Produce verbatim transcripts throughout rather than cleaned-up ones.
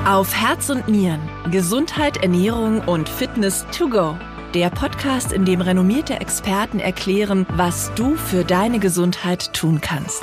Auf Herz und Nieren. Gesundheit, Ernährung und Fitness to go. Der Podcast, in dem renommierte Experten erklären, was du für deine Gesundheit tun kannst.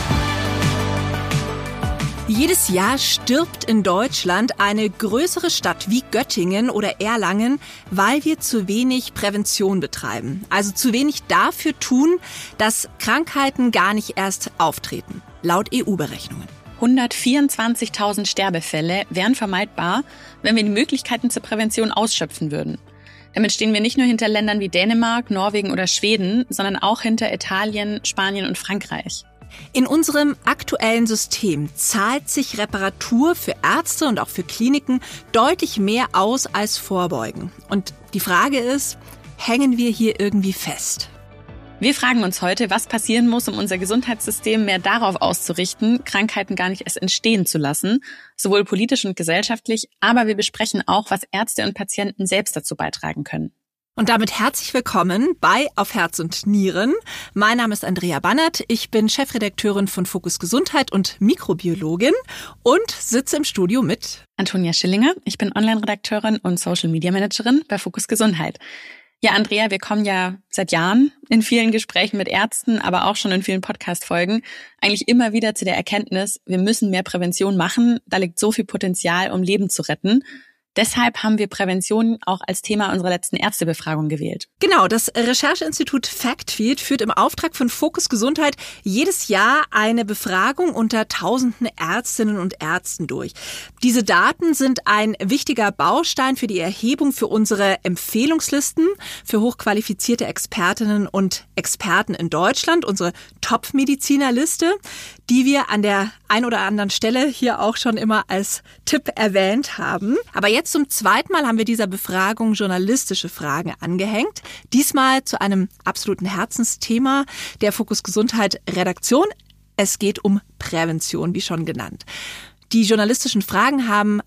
Jedes Jahr stirbt in Deutschland eine größere Stadt wie Göttingen oder Erlangen, weil wir zu wenig Prävention betreiben. Also zu wenig dafür tun, dass Krankheiten gar nicht erst auftreten, laut E U-Berechnungen. hundertvierundzwanzigtausend Sterbefälle wären vermeidbar, wenn wir die Möglichkeiten zur Prävention ausschöpfen würden. Damit stehen wir nicht nur hinter Ländern wie Dänemark, Norwegen oder Schweden, sondern auch hinter Italien, Spanien und Frankreich. In unserem aktuellen System zahlt sich Reparatur für Ärzte und auch für Kliniken deutlich mehr aus als Vorbeugen. Und die Frage ist, hängen wir hier irgendwie fest? Wir fragen uns heute, was passieren muss, um unser Gesundheitssystem mehr darauf auszurichten, Krankheiten gar nicht erst entstehen zu lassen, sowohl politisch und gesellschaftlich, aber wir besprechen auch, was Ärzte und Patienten selbst dazu beitragen können. Und damit herzlich willkommen bei Auf Herz und Nieren. Mein Name ist Andrea Bannert, ich bin Chefredakteurin von Fokus Gesundheit und Mikrobiologin und sitze im Studio mit Antonia Schillinger, ich bin Online-Redakteurin und Social-Media-Managerin bei Fokus Gesundheit. Ja, Andrea, wir kommen ja seit Jahren in vielen Gesprächen mit Ärzten, aber auch schon in vielen Podcast-Folgen eigentlich immer wieder zu der Erkenntnis, wir müssen mehr Prävention machen, da liegt so viel Potenzial, um Leben zu retten. Deshalb haben wir Prävention auch als Thema unserer letzten Ärztebefragung gewählt. Genau, das Rechercheinstitut Factfeed führt im Auftrag von Fokus Gesundheit jedes Jahr eine Befragung unter tausenden Ärztinnen und Ärzten durch. Diese Daten sind ein wichtiger Baustein für die Erhebung für unsere Empfehlungslisten für hochqualifizierte Expertinnen und Experten in Deutschland, unsere Top-Medizinerliste, die wir an der ein oder anderen Stelle hier auch schon immer als Tipp erwähnt haben. Aber jetzt zum zweiten Mal haben wir dieser Befragung journalistische Fragen angehängt. Diesmal zu einem absoluten Herzensthema der Fokus Gesundheit Redaktion. Es geht um Prävention, wie schon genannt. Die journalistischen Fragen haben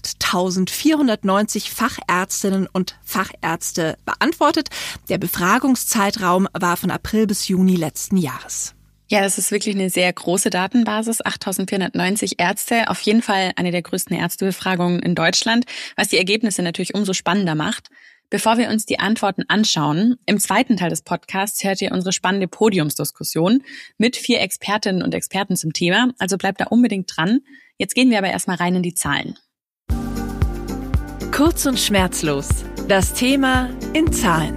achttausendvierhundertneunzig Fachärztinnen und Fachärzte beantwortet. Der Befragungszeitraum war von April bis Juni letzten Jahres. Ja, das ist wirklich eine sehr große Datenbasis, achttausendvierhundertneunzig Ärzte, auf jeden Fall eine der größten Ärztebefragungen in Deutschland, was die Ergebnisse natürlich umso spannender macht. Bevor wir uns die Antworten anschauen, im zweiten Teil des Podcasts hört ihr unsere spannende Podiumsdiskussion mit vier Expertinnen und Experten zum Thema, also bleibt da unbedingt dran. Jetzt gehen wir aber erstmal rein in die Zahlen. Kurz und schmerzlos, das Thema in Zahlen.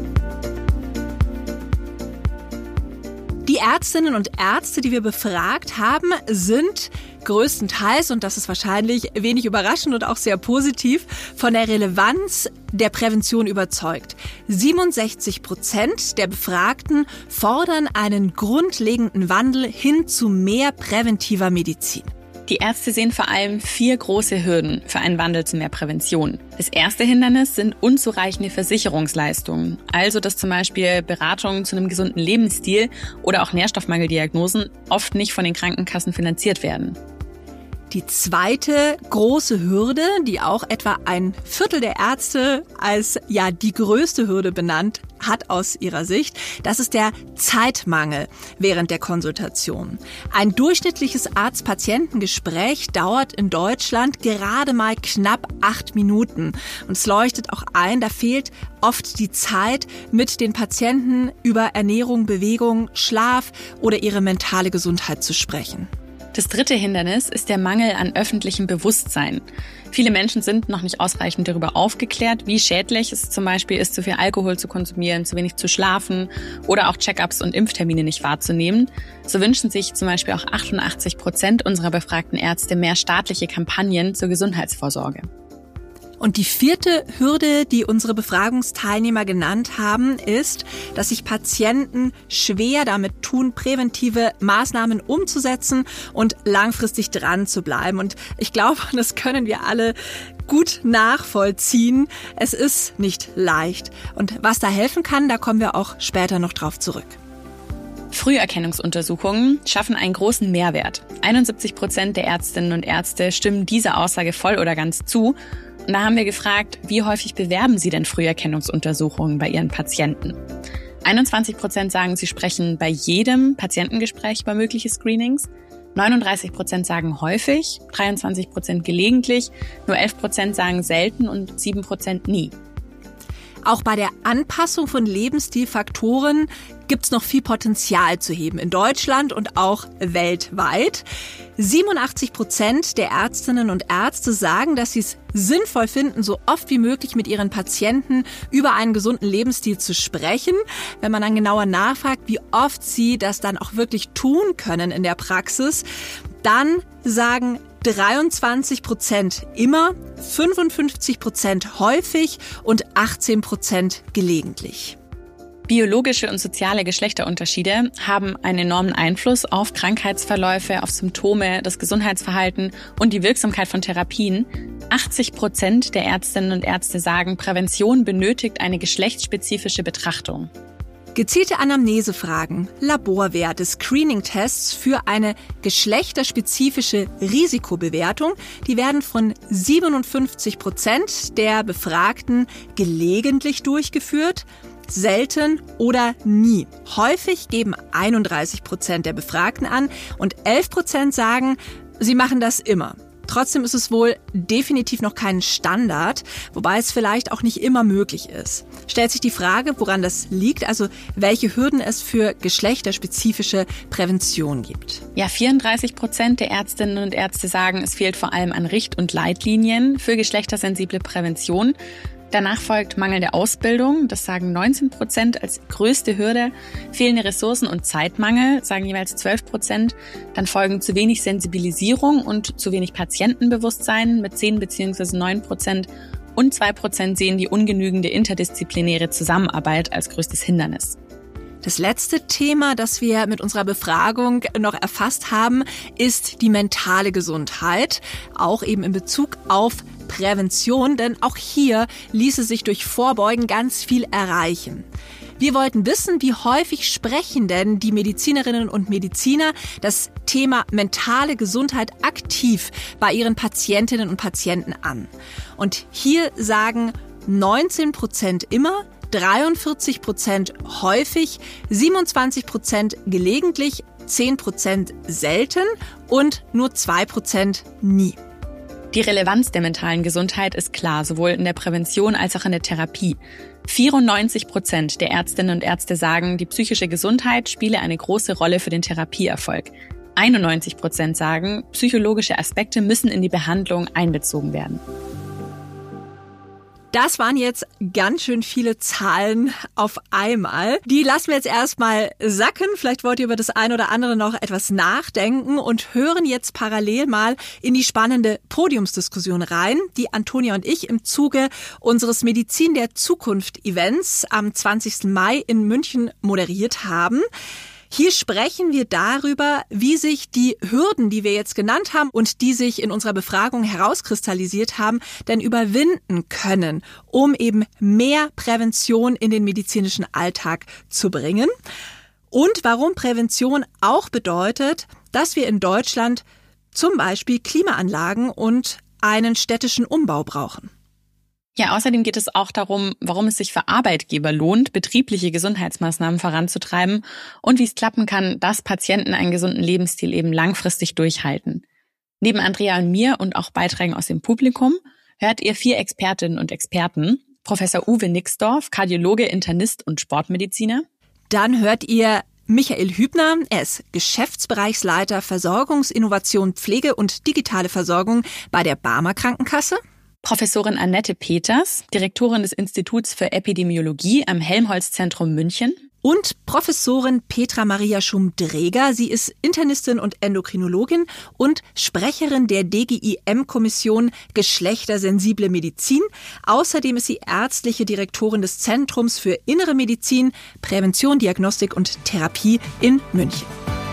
Die Ärztinnen und Ärzte, die wir befragt haben, sind größtenteils, und das ist wahrscheinlich wenig überraschend und auch sehr positiv, von der Relevanz der Prävention überzeugt. siebenundsechzig Prozent der Befragten fordern einen grundlegenden Wandel hin zu mehr präventiver Medizin. Die Ärzte sehen vor allem vier große Hürden für einen Wandel zu mehr Prävention. Das erste Hindernis sind unzureichende Versicherungsleistungen. Also, dass zum Beispiel Beratungen zu einem gesunden Lebensstil oder auch Nährstoffmangeldiagnosen oft nicht von den Krankenkassen finanziert werden. Die zweite große Hürde, die auch etwa ein Viertel der Ärzte als ja die größte Hürde benannt hat aus ihrer Sicht, das ist der Zeitmangel während der Konsultation. Ein durchschnittliches Arzt-Patienten-Gespräch dauert in Deutschland gerade mal knapp acht Minuten. Und es leuchtet auch ein, da fehlt oft die Zeit, mit den Patienten über Ernährung, Bewegung, Schlaf oder ihre mentale Gesundheit zu sprechen. Das dritte Hindernis ist der Mangel an öffentlichem Bewusstsein. Viele Menschen sind noch nicht ausreichend darüber aufgeklärt, wie schädlich es zum Beispiel ist, zu viel Alkohol zu konsumieren, zu wenig zu schlafen oder auch Check-ups und Impftermine nicht wahrzunehmen. So wünschen sich zum Beispiel auch achtundachtzig Prozent unserer befragten Ärzte mehr staatliche Kampagnen zur Gesundheitsvorsorge. Und die vierte Hürde, die unsere Befragungsteilnehmer genannt haben, ist, dass sich Patienten schwer damit tun, präventive Maßnahmen umzusetzen und langfristig dran zu bleiben. Und ich glaube, das können wir alle gut nachvollziehen. Es ist nicht leicht. Und was da helfen kann, da kommen wir auch später noch drauf zurück. Früherkennungsuntersuchungen schaffen einen großen Mehrwert. einundsiebzig Prozent der Ärztinnen und Ärzte stimmen dieser Aussage voll oder ganz zu. Und da haben wir gefragt, wie häufig bewerben Sie denn Früherkennungsuntersuchungen bei Ihren Patienten? einundzwanzig Prozent sagen, sie sprechen bei jedem Patientengespräch über mögliche Screenings. neununddreißig Prozent sagen häufig, dreiundzwanzig Prozent gelegentlich, nur elf Prozent sagen selten und sieben Prozent nie. Auch bei der Anpassung von Lebensstilfaktoren gibt es noch viel Potenzial zu heben in Deutschland und auch weltweit. siebenundachtzig Prozent der Ärztinnen und Ärzte sagen, dass sie es sinnvoll finden, so oft wie möglich mit ihren Patienten über einen gesunden Lebensstil zu sprechen. Wenn man dann genauer nachfragt, wie oft sie das dann auch wirklich tun können in der Praxis, dann sagen dreiundzwanzig Prozent immer, fünfundfünfzig Prozent häufig und achtzehn Prozent gelegentlich. Biologische und soziale Geschlechterunterschiede haben einen enormen Einfluss auf Krankheitsverläufe, auf Symptome, das Gesundheitsverhalten und die Wirksamkeit von Therapien. achtzig Prozent der Ärztinnen und Ärzte sagen, Prävention benötigt eine geschlechtsspezifische Betrachtung. Gezielte Anamnesefragen, Laborwerte, Screening-Tests für eine geschlechterspezifische Risikobewertung, die werden von siebenundfünfzig Prozent der Befragten gelegentlich durchgeführt, selten oder nie. Häufig geben einunddreißig Prozent der Befragten an und elf Prozent sagen, sie machen das immer. Trotzdem ist es wohl definitiv noch kein Standard, wobei es vielleicht auch nicht immer möglich ist. Stellt sich die Frage, woran das liegt, also welche Hürden es für geschlechterspezifische Prävention gibt. Ja, vierunddreißig Prozent der Ärztinnen und Ärzte sagen, es fehlt vor allem an Richt- und Leitlinien für geschlechtersensible Prävention. Danach folgt mangelnde Ausbildung, das sagen neunzehn Prozent als größte Hürde. Fehlende Ressourcen und Zeitmangel, sagen jeweils zwölf Prozent. Dann folgen zu wenig Sensibilisierung und zu wenig Patientenbewusstsein mit zehn bzw. neun Prozent. Und zwei Prozent sehen die ungenügende interdisziplinäre Zusammenarbeit als größtes Hindernis. Das letzte Thema, das wir mit unserer Befragung noch erfasst haben, ist die mentale Gesundheit, auch eben in Bezug auf Prävention, denn auch hier ließe sich durch Vorbeugen ganz viel erreichen. Wir wollten wissen, wie häufig sprechen denn die Medizinerinnen und Mediziner das Thema mentale Gesundheit aktiv bei ihren Patientinnen und Patienten an. Und hier sagen neunzehn Prozent immer, dreiundvierzig Prozent häufig, siebenundzwanzig Prozent gelegentlich, zehn Prozent selten und nur zwei Prozent nie. Die Relevanz der mentalen Gesundheit ist klar, sowohl in der Prävention als auch in der Therapie. vierundneunzig Prozent der Ärztinnen und Ärzte sagen, die psychische Gesundheit spiele eine große Rolle für den Therapieerfolg. einundneunzig Prozent sagen, psychologische Aspekte müssen in die Behandlung einbezogen werden. Das waren jetzt ganz schön viele Zahlen auf einmal. Die lassen wir jetzt erstmal sacken. Vielleicht wollt ihr über das eine oder andere noch etwas nachdenken und hören jetzt parallel mal in die spannende Podiumsdiskussion rein, die Antonia und ich im Zuge unseres Medizin der Zukunft Events am zwanzigsten Mai in München moderiert haben. Hier sprechen wir darüber, wie sich die Hürden, die wir jetzt genannt haben und die sich in unserer Befragung herauskristallisiert haben, denn überwinden können, um eben mehr Prävention in den medizinischen Alltag zu bringen. Und warum Prävention auch bedeutet, dass wir in Deutschland zum Beispiel Klimaanlagen und einen städtischen Umbau brauchen. Ja, außerdem geht es auch darum, warum es sich für Arbeitgeber lohnt, betriebliche Gesundheitsmaßnahmen voranzutreiben und wie es klappen kann, dass Patienten einen gesunden Lebensstil eben langfristig durchhalten. Neben Andrea und mir und auch Beiträgen aus dem Publikum hört ihr vier Expertinnen und Experten. Professor Uwe Nixdorf, Kardiologe, Internist und Sportmediziner. Dann hört ihr Michael Hübner, er ist Geschäftsbereichsleiter Versorgungsinnovation, Pflege und digitale Versorgung bei der Barmer Krankenkasse. Professorin Annette Peters, Direktorin des Instituts für Epidemiologie am Helmholtz-Zentrum München. Und Professorin Petra Maria Schum-Dreger. Sie ist Internistin und Endokrinologin und Sprecherin der D G I M-Kommission Geschlechtersensible Medizin. Außerdem ist sie ärztliche Direktorin des Zentrums für Innere Medizin, Prävention, Diagnostik und Therapie in München.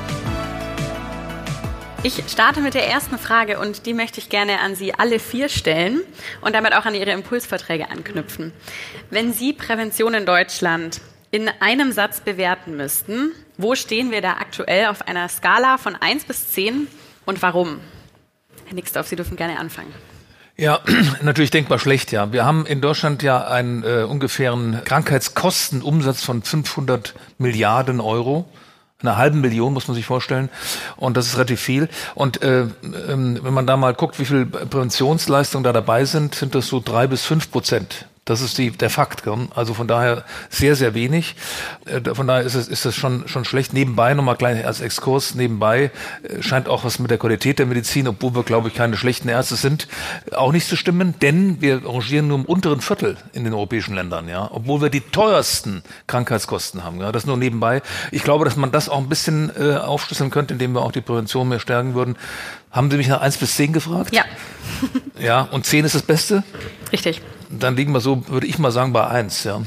Ich starte mit der ersten Frage und die möchte ich gerne an Sie alle vier stellen und damit auch an Ihre Impulsvorträge anknüpfen. Wenn Sie Prävention in Deutschland in einem Satz bewerten müssten, wo stehen wir da aktuell auf einer Skala von eins bis zehn und warum? Herr Nixdorf, Sie dürfen gerne anfangen. Ja, natürlich denkbar schlecht, ja. Wir haben in Deutschland ja einen äh, ungefähren Krankheitskostenumsatz von fünfhundert Milliarden Euro. einer halben Million, muss man sich vorstellen. Und das ist relativ viel. Und äh, ähm, wenn man da mal guckt, wie viel Präventionsleistungen da dabei sind, sind das so drei bis fünf Prozent. Das ist die, der Fakt. Also von daher sehr, sehr wenig. Von daher ist es, ist es schon, schon schlecht. Nebenbei, nochmal gleich als Exkurs, nebenbei scheint auch was mit der Qualität der Medizin, obwohl wir, glaube ich, keine schlechten Ärzte sind, auch nicht zu stimmen, denn wir rangieren nur im unteren Viertel in den europäischen Ländern, ja, obwohl wir die teuersten Krankheitskosten haben. Ja, das nur nebenbei. Ich glaube, dass man das auch ein bisschen äh, aufschlüsseln könnte, indem wir auch die Prävention mehr stärken würden. Haben Sie mich nach eins bis zehn gefragt? Ja. Ja, und zehn ist das Beste? Richtig. Dann liegen wir so, würde ich mal sagen, bei eins, ja.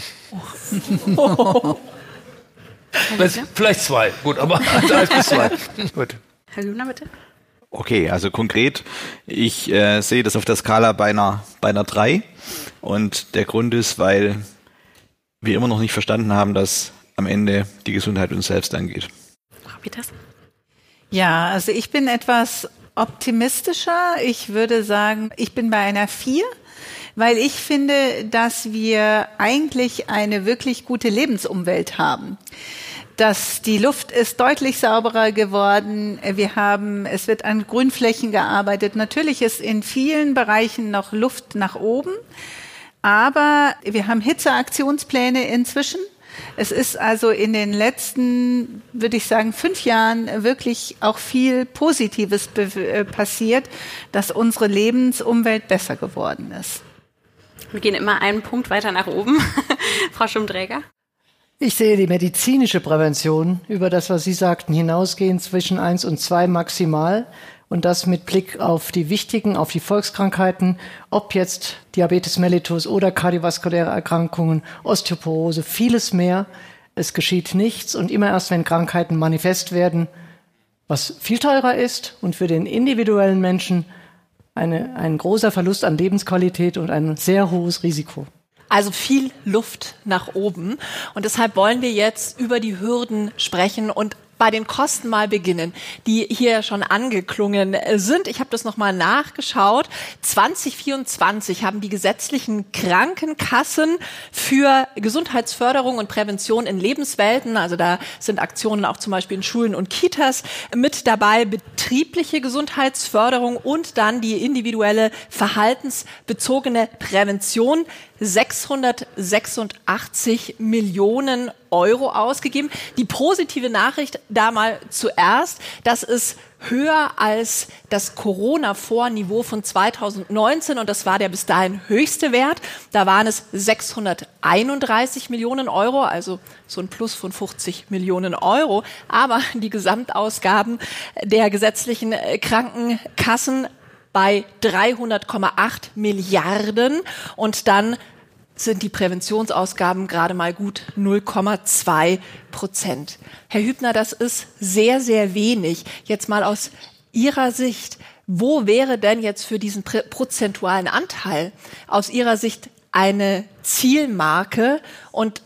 Oh. Vielleicht zwei, gut, aber eins bis zwei. Gut. Herr Lübner, bitte. Okay, also konkret, ich äh, sehe das auf der Skala bei einer, bei einer drei. Und der Grund ist, weil wir immer noch nicht verstanden haben, dass am Ende die Gesundheit uns selbst angeht. Frau Peters? Ja, also ich bin etwas optimistischer. Ich würde sagen, ich bin bei einer vier. Weil ich finde, dass wir eigentlich eine wirklich gute Lebensumwelt haben. Dass die Luft ist deutlich sauberer geworden. Wir haben, es wird an Grünflächen gearbeitet. Natürlich ist in vielen Bereichen noch Luft nach oben. Aber wir haben Hitzeaktionspläne inzwischen. Es ist also in den letzten, würde ich sagen, fünf Jahren wirklich auch viel Positives be- passiert, dass unsere Lebensumwelt besser geworden ist. Wir gehen immer einen Punkt weiter nach oben. Frau Schumträger? Ich sehe die medizinische Prävention über das, was Sie sagten, hinausgehen zwischen eins und zwei maximal. Und das mit Blick auf die wichtigen, auf die Volkskrankheiten, ob jetzt Diabetes mellitus oder kardiovaskuläre Erkrankungen, Osteoporose, vieles mehr. Es geschieht nichts und immer erst, wenn Krankheiten manifest werden, was viel teurer ist und für den individuellen Menschen Eine, ein großer Verlust an Lebensqualität und ein sehr hohes Risiko. Also viel Luft nach oben. Und deshalb wollen wir jetzt über die Hürden sprechen und bei den Kosten mal beginnen, die hier schon angeklungen sind. Ich habe das nochmal nachgeschaut. zwanzig vierundzwanzig haben die gesetzlichen Krankenkassen für Gesundheitsförderung und Prävention in Lebenswelten, also da sind Aktionen auch zum Beispiel in Schulen und Kitas mit dabei, betriebliche Gesundheitsförderung und dann die individuelle verhaltensbezogene Prävention, sechshundertsechsundachtzig Millionen Euro ausgegeben. Die positive Nachricht da mal zuerst, das ist höher als das Corona-Vorniveau von zweitausendneunzehn und das war der bis dahin höchste Wert. Da waren es sechshunderteinunddreißig Millionen Euro, also so ein Plus von fünfzig Millionen Euro. Aber die Gesamtausgaben der gesetzlichen Krankenkassen bei dreihundert Komma acht Milliarden und dann sind die Präventionsausgaben gerade mal gut null Komma zwei Prozent. Herr Hübner, das ist sehr, sehr wenig. Jetzt mal aus Ihrer Sicht, wo wäre denn jetzt für diesen prozentualen Anteil aus Ihrer Sicht eine Zielmarke und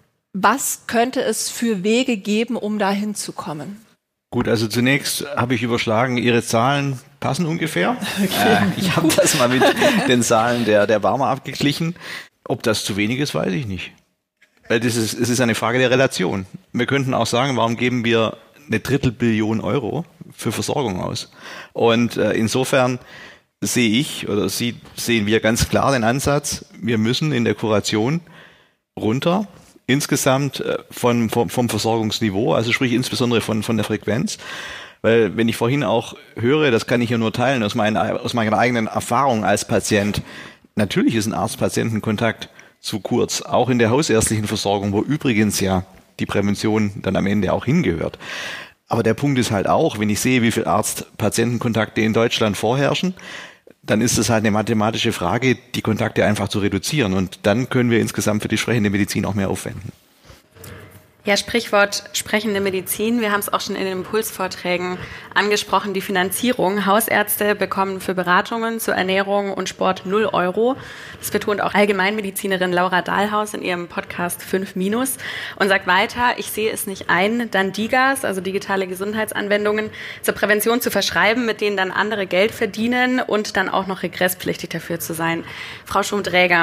was könnte es für Wege geben, um da hinzukommen? Gut, also zunächst habe ich überschlagen, Ihre Zahlen passen ungefähr. Okay. Äh, ich habe das mal mit den Zahlen der, der Barmer abgeglichen. Ob das zu wenig ist, weiß ich nicht. Weil das ist, es ist eine Frage der Relation. Wir könnten auch sagen, warum geben wir eine Drittelbillion Euro für Versorgung aus? Und äh, insofern sehe ich oder sie, sehen wir ganz klar den Ansatz, wir müssen in der Kuration runter, insgesamt äh, von, vom, vom Versorgungsniveau, also sprich insbesondere von, von der Frequenz. Weil wenn ich vorhin auch höre, das kann ich ja nur teilen aus, mein, aus meiner eigenen Erfahrung als Patient, natürlich ist ein Arzt-Patienten-Kontakt zu kurz, auch in der hausärztlichen Versorgung, wo übrigens ja die Prävention dann am Ende auch hingehört. Aber der Punkt ist halt auch, wenn ich sehe, wie viele Arzt-Patienten-Kontakte in Deutschland vorherrschen, dann ist es halt eine mathematische Frage, die Kontakte einfach zu reduzieren. Und dann können wir insgesamt für die sprechende Medizin auch mehr aufwenden. Ja, Sprichwort sprechende Medizin. Wir haben es auch schon in den Impulsvorträgen angesprochen, die Finanzierung. Hausärzte bekommen für Beratungen zur Ernährung und Sport null Euro. Das betont auch Allgemeinmedizinerin Laura Dahlhaus in ihrem Podcast fünf minus und sagt weiter, ich sehe es nicht ein, dann D I G As, also digitale Gesundheitsanwendungen, zur Prävention zu verschreiben, mit denen dann andere Geld verdienen und dann auch noch regresspflichtig dafür zu sein. Frau Schumträger,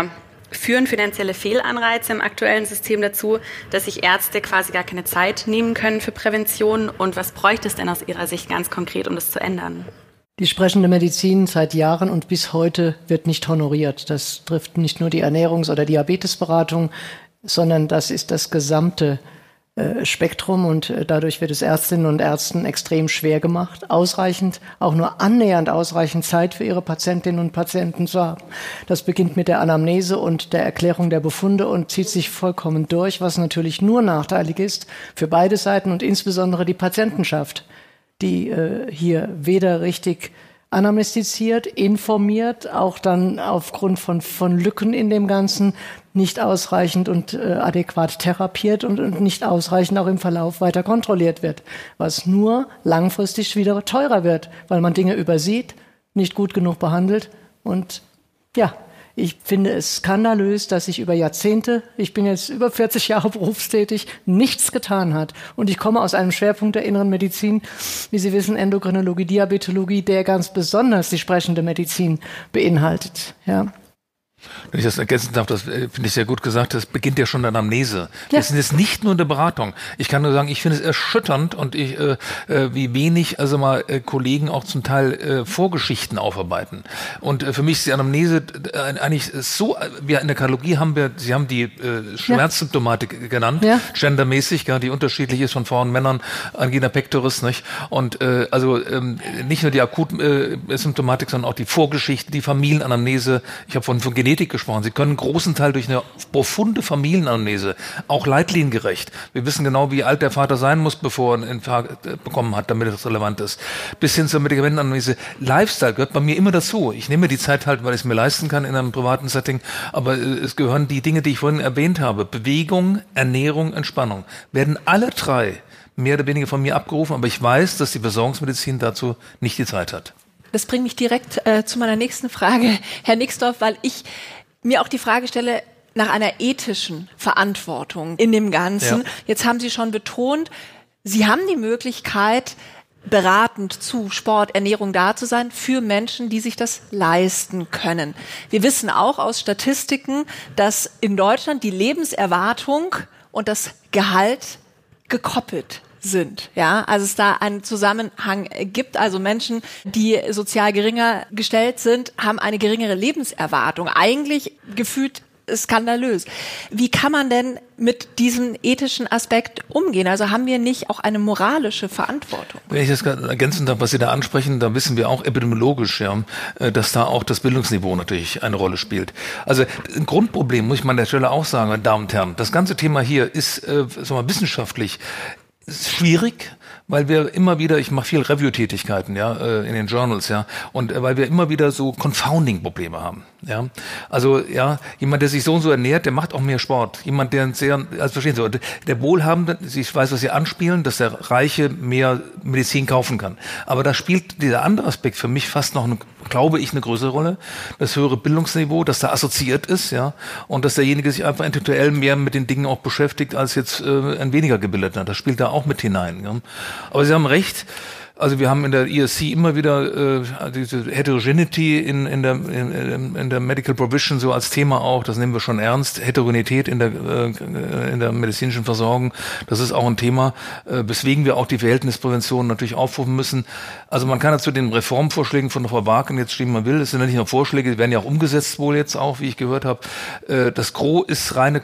Führen finanzielle Fehlanreize im aktuellen System dazu, dass sich Ärzte quasi gar keine Zeit nehmen können für Prävention? Und was bräuchte es denn aus Ihrer Sicht ganz konkret, um das zu ändern? Die sprechende Medizin seit Jahren und bis heute wird nicht honoriert. Das trifft nicht nur die Ernährungs- oder Diabetesberatung, sondern das ist das gesamte äh, Spektrum und äh, dadurch wird es Ärztinnen und Ärzten extrem schwer gemacht, ausreichend, auch nur annähernd ausreichend Zeit für ihre Patientinnen und Patienten zu haben. Das beginnt mit der Anamnese und der Erklärung der Befunde und zieht sich vollkommen durch, was natürlich nur nachteilig ist für beide Seiten und insbesondere die Patientenschaft, die äh, hier weder richtig anamnestiziert, informiert, auch dann aufgrund von, von Lücken in dem Ganzen nicht ausreichend und äh, adäquat therapiert und, und nicht ausreichend auch im Verlauf weiter kontrolliert wird, was nur langfristig wieder teurer wird, weil man Dinge übersieht, nicht gut genug behandelt und ja, ich finde es skandalös, dass sich über Jahrzehnte, ich bin jetzt über vierzig Jahre berufstätig, nichts getan hat. Und ich komme aus einem Schwerpunkt der inneren Medizin, wie Sie wissen, Endokrinologie, Diabetologie, der ganz besonders die sprechende Medizin beinhaltet. Ja. Wenn ich das ergänzen darf, das finde ich sehr gut gesagt, das beginnt ja schon in der Anamnese. Ja. Das sind jetzt nicht nur eine Beratung. Ich kann nur sagen, ich finde es erschütternd und ich, äh, wie wenig also mal äh, Kollegen auch zum Teil äh, Vorgeschichten aufarbeiten. Und äh, für mich ist die Anamnese äh, eigentlich so, wir in der Kardiologie haben wir, Sie haben die äh, Schmerzsymptomatik ja. genannt, ja. gendermäßig, ja, die unterschiedlich ist von Frauen und Männern, Angina pectoris, nicht? Und äh, also ähm, nicht nur die Akutsymptomatik, äh, sondern auch die Vorgeschichte, die Familienanamnese. Ich habe von, von Genetik gesprochen. Sie können einen großen Teil durch eine profunde Familienanamnese, auch leitliniengerecht. Wir wissen genau, wie alt der Vater sein muss, bevor er einen Infarkt bekommen hat, damit es relevant ist. Bis hin zur Medikamentenanalyse. Lifestyle gehört bei mir immer dazu. Ich nehme die Zeit halt, weil ich es mir leisten kann in einem privaten Setting, aber es gehören die Dinge, die ich vorhin erwähnt habe. Bewegung, Ernährung, Entspannung. Werden alle drei mehr oder weniger von mir abgerufen, aber ich weiß, dass die Versorgungsmedizin dazu nicht die Zeit hat. Das bringt mich direkt äh, zu meiner nächsten Frage, Herr Nixdorf, weil ich mir auch die Frage stelle nach einer ethischen Verantwortung in dem Ganzen. Ja. Jetzt haben Sie schon betont, Sie haben die Möglichkeit, beratend zu Sport, Ernährung da zu sein für Menschen, die sich das leisten können. Wir wissen auch aus Statistiken, dass in Deutschland die Lebenserwartung und das Gehalt gekoppelt sind, ja, also es da einen Zusammenhang gibt, also Menschen, die sozial geringer gestellt sind, haben eine geringere Lebenserwartung, eigentlich gefühlt skandalös. Wie kann man denn mit diesem ethischen Aspekt umgehen? Also haben wir nicht auch eine moralische Verantwortung? Wenn ich das ergänzen darf, was Sie da ansprechen, da wissen wir auch epidemiologisch, ja, dass da auch das Bildungsniveau natürlich eine Rolle spielt. Also ein Grundproblem, muss ich mal an der Stelle auch sagen, meine Damen und Herren, das ganze Thema hier ist, äh, sagen wir mal, wissenschaftlich ist schwierig, weil wir immer wieder, ich mache viel Review-Tätigkeiten, ja, in den Journals, ja, und weil wir immer wieder so Confounding-Probleme haben, ja. Also, ja, jemand, der sich so und so ernährt, der macht auch mehr Sport. Jemand, der sehr, also verstehen Sie, der Wohlhabende, ich weiß, was Sie anspielen, dass der Reiche mehr Medizin kaufen kann. Aber da spielt dieser andere Aspekt für mich fast noch, eine, glaube ich, eine größere Rolle. Das höhere Bildungsniveau, das da assoziiert ist, ja, und dass derjenige sich einfach intellektuell mehr mit den Dingen auch beschäftigt, als jetzt äh, ein weniger gebildeter. Das spielt da auch mit hinein, ja. Aber Sie haben recht. Also wir haben in der E S C immer wieder äh, diese Heterogeneity in, in, der, in, in der Medical Provision so als Thema auch, das nehmen wir schon ernst. Heterogenität in der, äh, in der medizinischen Versorgung, das ist auch ein Thema, äh, weswegen wir auch die Verhältnisprävention natürlich aufrufen müssen. Also man kann ja zu den Reformvorschlägen von Frau Barken jetzt stimmen, man will, es sind ja nicht nur Vorschläge, die werden ja auch umgesetzt wohl jetzt auch, wie ich gehört habe. Äh, das Gros ist reine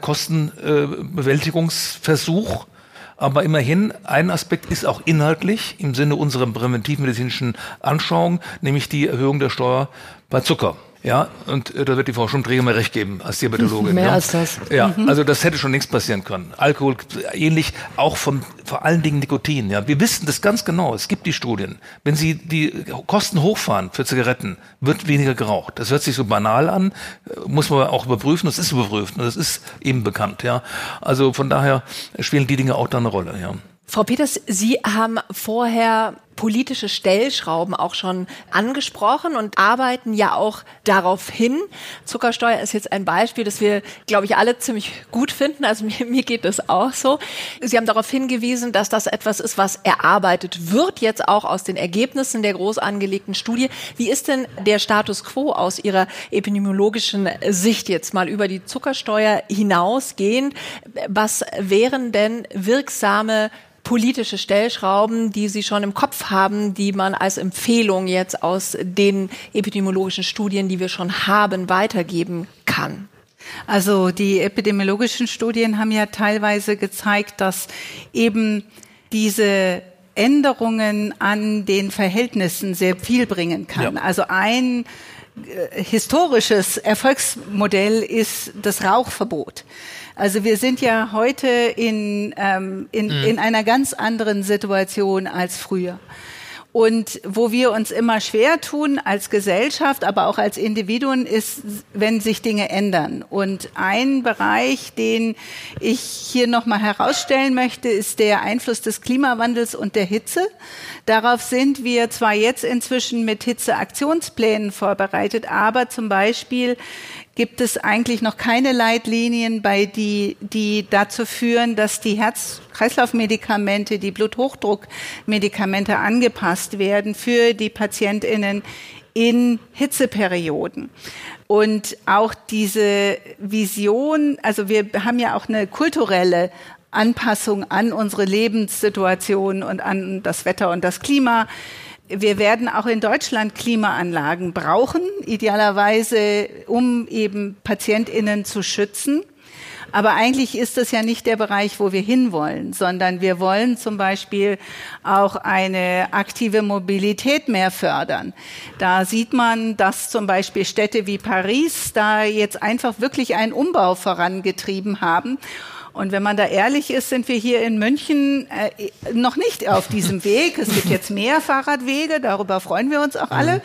Kostenbewältigungsversuch. Äh, Aber immerhin, ein Aspekt ist auch inhaltlich im Sinne unserer präventivmedizinischen Anschauung, nämlich die Erhöhung der Steuer bei Zucker. Ja, und äh, da wird die Frau Schumträger mir recht geben, als Diabetologin. Mehr ja. als das. Ja, mhm. also das hätte schon nichts passieren können. Alkohol, ähnlich, auch von vor allen Dingen Nikotin. Ja, wir wissen das ganz genau. Es gibt die Studien. Wenn Sie die Kosten hochfahren für Zigaretten, wird weniger geraucht. Das hört sich so banal an, muss man auch überprüfen. Das ist überprüft und das ist eben bekannt. Ja, also von daher spielen die Dinge auch da eine Rolle. Ja. Frau Peters, Sie haben vorher politische Stellschrauben auch schon angesprochen und arbeiten ja auch darauf hin. Zuckersteuer ist jetzt ein Beispiel, das wir, glaube ich, alle ziemlich gut finden. Also mir, mir geht das auch so. Sie haben darauf hingewiesen, dass das etwas ist, was erarbeitet wird, jetzt auch aus den Ergebnissen der groß angelegten Studie. Wie ist denn der Status quo aus Ihrer epidemiologischen Sicht jetzt mal über die Zuckersteuer hinausgehend? Was wären denn wirksame politische Stellschrauben, die Sie schon im Kopf haben, die man als Empfehlung jetzt aus den epidemiologischen Studien, die wir schon haben, weitergeben kann? Also die epidemiologischen Studien haben ja teilweise gezeigt, dass eben diese Änderungen an den Verhältnissen sehr viel bringen kann. Ja. Also ein äh, historisches Erfolgsmodell ist das Rauchverbot. Also wir sind ja heute in, ähm, in, mhm. in einer ganz anderen Situation als früher. Und wo wir uns immer schwer tun als Gesellschaft, aber auch als Individuen, ist, wenn sich Dinge ändern. Und ein Bereich, den ich hier nochmal herausstellen möchte, ist der Einfluss des Klimawandels und der Hitze. Darauf sind wir zwar jetzt inzwischen mit Hitzeaktionsplänen vorbereitet, aber zum Beispiel gibt es eigentlich noch keine Leitlinien, bei die, die dazu führen, dass die Herz-Kreislauf-Medikamente, die Bluthochdruckmedikamente angepasst werden für die PatientInnen in Hitzeperioden. Und auch diese Vision, also wir haben ja auch eine kulturelle Anpassung an unsere Lebenssituation und an das Wetter und das Klima. Wir werden auch in Deutschland Klimaanlagen brauchen, idealerweise, um eben PatientInnen zu schützen. Aber eigentlich ist das ja nicht der Bereich, wo wir hinwollen, sondern wir wollen zum Beispiel auch eine aktive Mobilität mehr fördern. Da sieht man, dass zum Beispiel Städte wie Paris da jetzt einfach wirklich einen Umbau vorangetrieben haben. Und wenn man da ehrlich ist, sind wir hier in München äh, noch nicht auf diesem Weg. Es gibt jetzt mehr Fahrradwege, darüber freuen wir uns auch alle.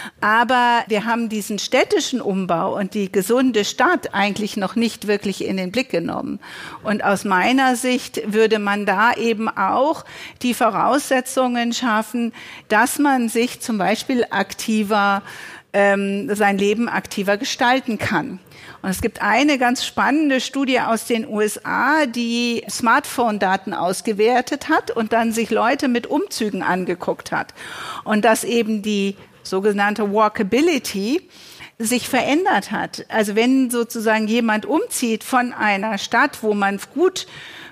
Aber wir haben diesen städtischen Umbau und die gesunde Stadt eigentlich noch nicht wirklich in den Blick genommen. Und aus meiner Sicht würde man da eben auch die Voraussetzungen schaffen, dass man sich zum Beispiel aktiver, ähm, sein Leben aktiver gestalten kann. Und es gibt eine ganz spannende Studie aus den U S A, die Smartphone-Daten ausgewertet hat und dann sich Leute mit Umzügen angeguckt hat. Und dass eben die sogenannte Walkability sich verändert hat. Also wenn sozusagen jemand umzieht von einer Stadt, wo man gut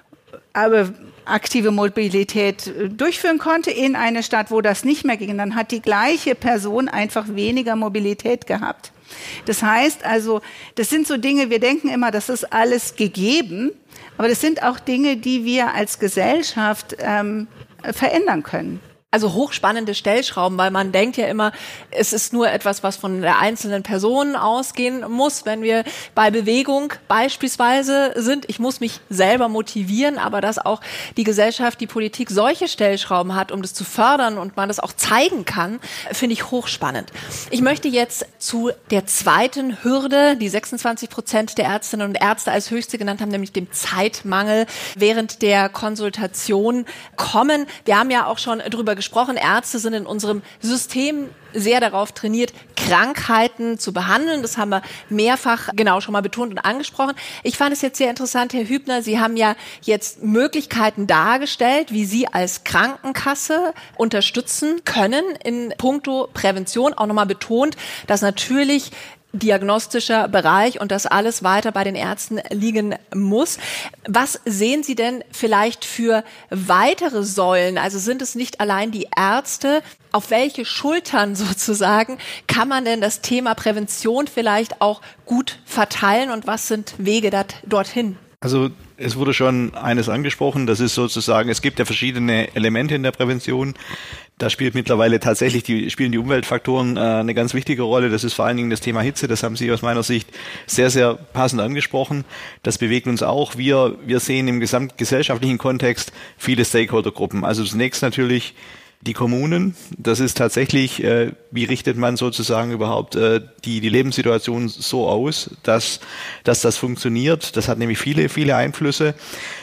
aber aktive Mobilität durchführen konnte, in eine Stadt, wo das nicht mehr ging, dann hat die gleiche Person einfach weniger Mobilität gehabt. Das heißt also, das sind so Dinge, wir denken immer, das ist alles gegeben, aber das sind auch Dinge, die wir als Gesellschaft ähm, verändern können. Also hochspannende Stellschrauben, weil man denkt ja immer, es ist nur etwas, was von der einzelnen Person ausgehen muss, wenn wir bei Bewegung beispielsweise sind. Ich muss mich selber motivieren, aber dass auch die Gesellschaft, die Politik solche Stellschrauben hat, um das zu fördern und man das auch zeigen kann, finde ich hochspannend. Ich möchte jetzt zu der zweiten Hürde, die sechsundzwanzig Prozent der Ärztinnen und Ärzte als höchste genannt haben, nämlich dem Zeitmangel während der Konsultation kommen. Wir haben ja auch schon drüber gesprochen, Ärzte sind in unserem System sehr darauf trainiert, Krankheiten zu behandeln. Das haben wir mehrfach genau schon mal betont und angesprochen. Ich fand es jetzt sehr interessant, Herr Hübner, Sie haben ja jetzt Möglichkeiten dargestellt, wie Sie als Krankenkasse unterstützen können in puncto Prävention. Auch nochmal betont, dass natürlich diagnostischer Bereich und das alles weiter bei den Ärzten liegen muss. Was sehen Sie denn vielleicht für weitere Säulen? Also sind es nicht allein die Ärzte? Auf welche Schultern sozusagen kann man denn das Thema Prävention vielleicht auch gut verteilen und was sind Wege dat, dorthin? Also es wurde schon eines angesprochen, das ist sozusagen, es gibt ja verschiedene Elemente in der Prävention. Da spielt mittlerweile tatsächlich die, spielen die Umweltfaktoren äh, eine ganz wichtige Rolle. Das ist vor allen Dingen das Thema Hitze. Das haben Sie aus meiner Sicht sehr, sehr passend angesprochen. Das bewegt uns auch. Wir, wir sehen im gesamtgesellschaftlichen Kontext viele Stakeholdergruppen. Also zunächst natürlich die Kommunen. Das ist tatsächlich, äh, wie richtet man sozusagen überhaupt äh, die, die Lebenssituation so aus, dass, dass das funktioniert. Das hat nämlich viele, viele Einflüsse.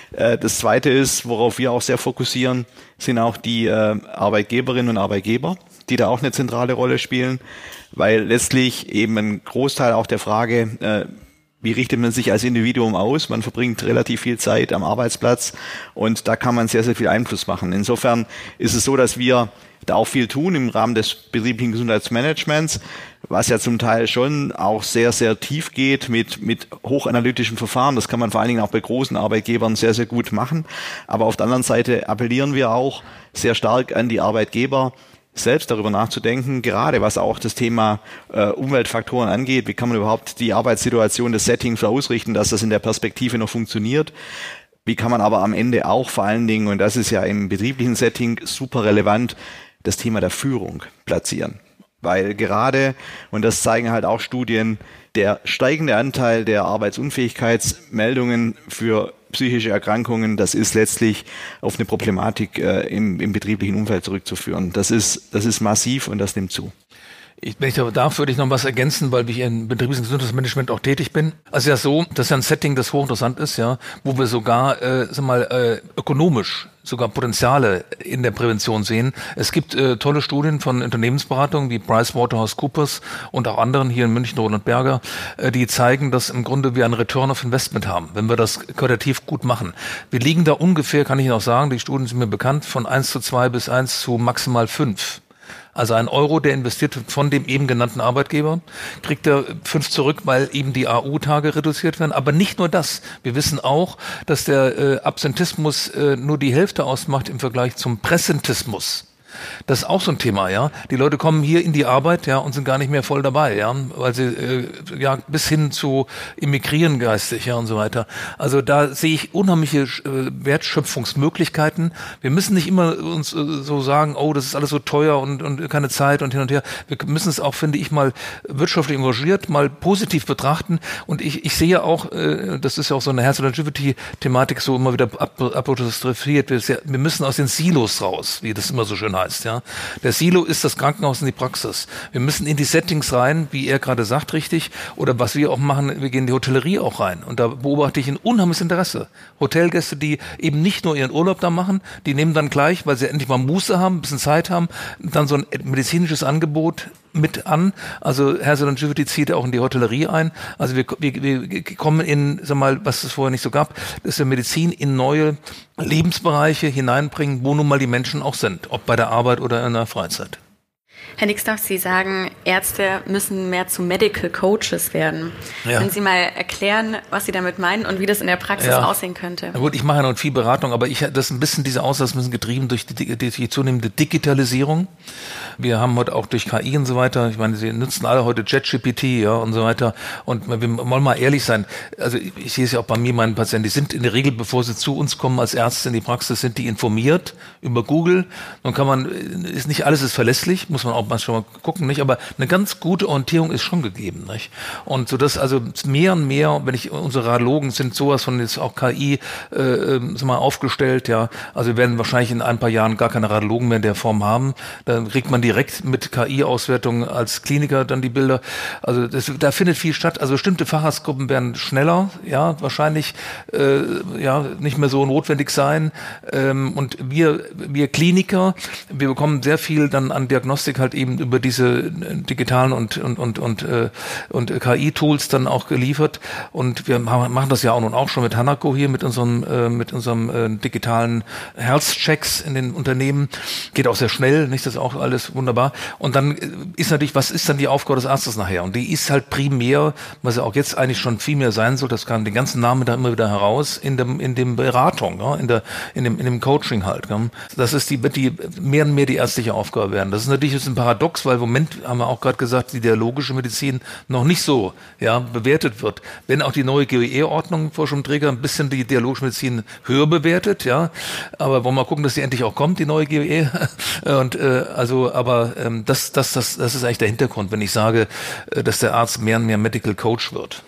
Äh, das Zweite ist, worauf wir auch sehr fokussieren, sind auch die äh, Arbeitgeberinnen und Arbeitgeber, die da auch eine zentrale Rolle spielen, weil letztlich eben ein Großteil auch der Frage, äh, wie richtet man sich als Individuum aus? Man verbringt relativ viel Zeit am Arbeitsplatz und da kann man sehr, sehr viel Einfluss machen. Insofern ist es so, dass wir da auch viel tun im Rahmen des betrieblichen Gesundheitsmanagements, was ja zum Teil schon auch sehr, sehr tief geht mit, mit hochanalytischen Verfahren. Das kann man vor allen Dingen auch bei großen Arbeitgebern sehr, sehr gut machen. Aber auf der anderen Seite appellieren wir auch sehr stark an die Arbeitgeber, selbst darüber nachzudenken, gerade was auch das Thema äh, Umweltfaktoren angeht. Wie kann man überhaupt die Arbeitssituation, das Setting so ausrichten, dass das in der Perspektive noch funktioniert? Wie kann man aber am Ende auch vor allen Dingen, und das ist ja im betrieblichen Setting super relevant, das Thema der Führung platzieren? Weil gerade, und das zeigen halt auch Studien, der steigende Anteil der Arbeitsunfähigkeitsmeldungen für psychische Erkrankungen, das ist letztlich auf eine Problematik äh, im, im betrieblichen Umfeld zurückzuführen. Das ist, das ist massiv und das nimmt zu. Ich, wenn ich da darf, würde ich noch was ergänzen, weil ich im betrieblichen Gesundheitsmanagement auch tätig bin. Also ja so, das ist ja ein Setting, das hochinteressant ist, ja, wo wir sogar, äh, sag mal, äh, ökonomisch sogar Potenziale in der Prävention sehen. Es gibt äh, tolle Studien von Unternehmensberatungen wie PricewaterhouseCoopers und auch anderen hier in München, Roland Berger, äh, die zeigen, dass im Grunde wir einen Return of Investment haben, wenn wir das qualitativ gut machen. Wir liegen da ungefähr, kann ich Ihnen auch sagen, die Studien sind mir bekannt, von eins zu zwei bis eins zu maximal fünf. Also ein Euro, der investiert wird von dem eben genannten Arbeitgeber, kriegt er fünf zurück, weil eben die A U-Tage reduziert werden. Aber nicht nur das. Wir wissen auch, dass der äh, Absentismus äh, nur die Hälfte ausmacht im Vergleich zum Präsentismus. Das ist auch so ein Thema, ja. Die Leute kommen hier in die Arbeit, ja, und sind gar nicht mehr voll dabei, ja, weil sie äh, ja bis hin zu emigrieren geistig, ja, und so weiter. Also da sehe ich unheimliche äh, Wertschöpfungsmöglichkeiten. Wir müssen nicht immer uns äh, so sagen, oh, das ist alles so teuer und und keine Zeit und hin und her. Wir müssen es auch, finde ich, mal wirtschaftlich engagiert, mal positiv betrachten. Und ich ich sehe auch, äh, das ist ja auch so eine Health and Longevity-Thematik so immer wieder apostrophiert. Wir, wir müssen aus den Silos raus, wie das immer so schön heißt. Ja, der Silo ist das Krankenhaus und die Praxis. Wir müssen in die Settings rein, wie er gerade sagt, richtig. Oder was wir auch machen, wir gehen in die Hotellerie auch rein. Und da beobachte ich ein unheimliches Interesse. Hotelgäste, die eben nicht nur ihren Urlaub da machen, die nehmen dann gleich, weil sie endlich mal Muße haben, ein bisschen Zeit haben, dann so ein medizinisches Angebot mit an. Also Health and Longevity zieht auch in die Hotellerie ein. Also wir, wir, wir kommen in, sag mal, was es vorher nicht so gab, dass wir Medizin in neue Lebensbereiche hineinbringen, wo nun mal die Menschen auch sind, ob bei der Arbeit oder in der Freizeit. Herr Nixdorf, Sie sagen, Ärzte müssen mehr zu Medical Coaches werden. Ja. Können Sie mal erklären, was Sie damit meinen und wie das in der Praxis ja. aussehen könnte? Na gut, ich mache ja noch viel Beratung, aber ich, das ist ein bisschen diese Aussatz müssen getrieben durch die, die, die zunehmende Digitalisierung. Wir haben heute auch durch K I und so weiter, ich meine, Sie nutzen alle heute ChatGPT, ja, und so weiter. Und wir wollen mal ehrlich sein. Also ich, ich sehe es ja auch bei mir, meinen Patienten, die sind in der Regel, bevor sie zu uns kommen als Ärzte in die Praxis, sind die informiert über Google. Dann kann man, ist nicht alles ist verlässlich, muss man auch mal schon mal gucken, nicht? Aber eine ganz gute Orientierung ist schon gegeben, nicht? Und so dass also mehr und mehr, wenn ich, unsere Radiologen sind sowas von jetzt auch K I, äh, mal aufgestellt, ja. Also wir werden wahrscheinlich in ein paar Jahren gar keine Radiologen mehr in der Form haben. Dann kriegt man direkt mit K I-Auswertung als Kliniker dann die Bilder. Also das, da findet viel statt. Also bestimmte Facharztgruppen werden schneller, ja, wahrscheinlich äh, ja nicht mehr so notwendig sein. Ähm, und wir, wir Kliniker, wir bekommen sehr viel dann an Diagnostik halt eben über diese digitalen und und und und, äh, und K I-Tools dann auch geliefert. Und wir machen das ja auch nun auch schon mit Hanako hier, mit unserem äh, mit unserem äh, digitalen Health-Checks in den Unternehmen. Geht auch sehr schnell, nicht? Das ist auch alles wunderbar. Und dann ist natürlich, was ist dann die Aufgabe des Arztes nachher? Und die ist halt primär, was ja auch jetzt eigentlich schon viel mehr sein soll, das kam den ganzen Namen da immer wieder heraus, in dem in dem Beratung, ja? in der in dem in dem Coaching halt. Ja? Das ist die, die mehr und mehr die ärztliche Aufgabe werden. Das ist natürlich jetzt ein Paradox, weil im Moment haben wir auch gerade gesagt, die dialogische Medizin noch nicht so ja bewertet wird. Wenn auch die neue G O E-Ordnung Forschungsträger ein bisschen die dialogische Medizin höher bewertet, ja, aber wollen wir mal gucken, dass die endlich auch kommt, die neue G O E. Und äh, also, aber ähm, das, das, das, das ist eigentlich der Hintergrund, wenn ich sage, äh, dass der Arzt mehr und mehr Medical Coach wird.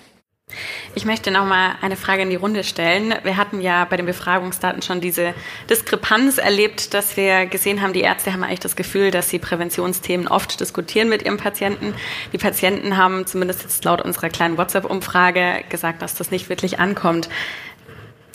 Ich möchte noch mal eine Frage in die Runde stellen. Wir hatten ja bei den Befragungsdaten schon diese Diskrepanz erlebt, dass wir gesehen haben, die Ärzte haben eigentlich das Gefühl, dass sie Präventionsthemen oft diskutieren mit ihren Patienten. Die Patienten haben zumindest jetzt laut unserer kleinen WhatsApp-Umfrage gesagt, dass das nicht wirklich ankommt.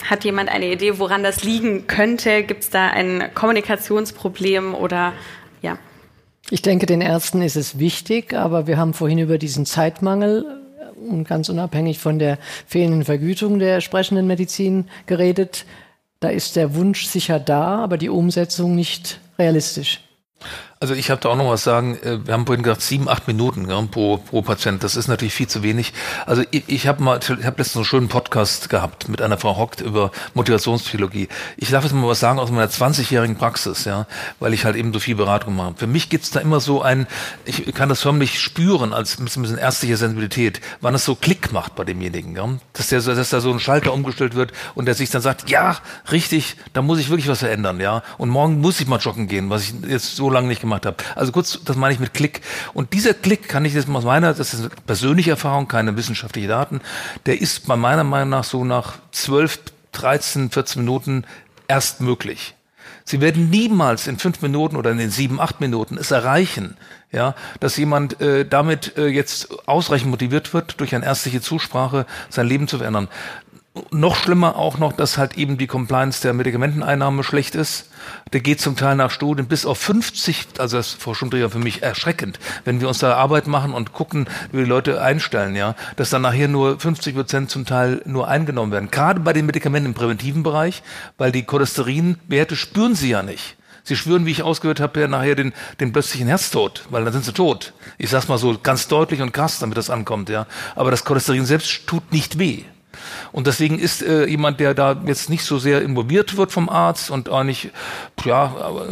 Hat jemand eine Idee, woran das liegen könnte? Gibt es da ein Kommunikationsproblem oder ja? Ich denke, den Ärzten ist es wichtig, aber wir haben vorhin über diesen Zeitmangel und ganz unabhängig von der fehlenden Vergütung der sprechenden Medizin geredet. Da ist der Wunsch sicher da, aber die Umsetzung nicht realistisch. Also ich habe da auch noch was sagen. Wir haben vorhin gesagt, sieben, acht Minuten ja, pro, pro Patient. Das ist natürlich viel zu wenig. Also ich, ich habe mal, ich habe letztens einen schönen Podcast gehabt mit einer Frau Hockt über Motivationspsychologie. Ich darf jetzt mal was sagen aus meiner zwanzigjährigen Praxis, ja, weil ich halt eben so viel Beratung mache. Für mich gibt's da immer so ein, ich kann das förmlich spüren als ein bisschen ärztliche Sensibilität, wann es so Klick macht bei demjenigen, ja, dass der, dass da so ein Schalter umgestellt wird und der sich dann sagt, ja, richtig, da muss ich wirklich was verändern, ja, und morgen muss ich mal joggen gehen, was ich jetzt so lange nicht gemacht habe. Also kurz, das meine ich mit Klick. Und dieser Klick kann ich jetzt aus meiner, das ist eine persönliche Erfahrung, keine wissenschaftlichen Daten, der ist bei meiner Meinung nach so nach zwölf, dreizehn, vierzehn Minuten erst möglich. Sie werden niemals in fünf Minuten oder in den sieben, acht Minuten es erreichen, ja, dass jemand äh, damit äh, jetzt ausreichend motiviert wird, durch eine ärztliche Zusprache sein Leben zu verändern. Noch schlimmer auch noch, dass halt eben die Compliance der Medikamenteneinnahme schlecht ist. Der geht zum Teil nach Studien bis auf fünfzig, also das ist Frau Schundriger für mich erschreckend, wenn wir uns da Arbeit machen und gucken, wie die Leute einstellen, ja, dass dann nachher nur fünfzig Prozent zum Teil nur eingenommen werden. Gerade bei den Medikamenten im präventiven Bereich, weil die Cholesterinwerte spüren sie ja nicht. Sie spüren, wie ich ausgehört habe, ja nachher den, den plötzlichen Herztod, weil dann sind sie tot. Ich sag's mal so ganz deutlich und krass, damit das ankommt, ja. Aber das Cholesterin selbst tut nicht weh. Und deswegen ist äh, jemand, der da jetzt nicht so sehr involviert wird vom Arzt und auch nicht, ja,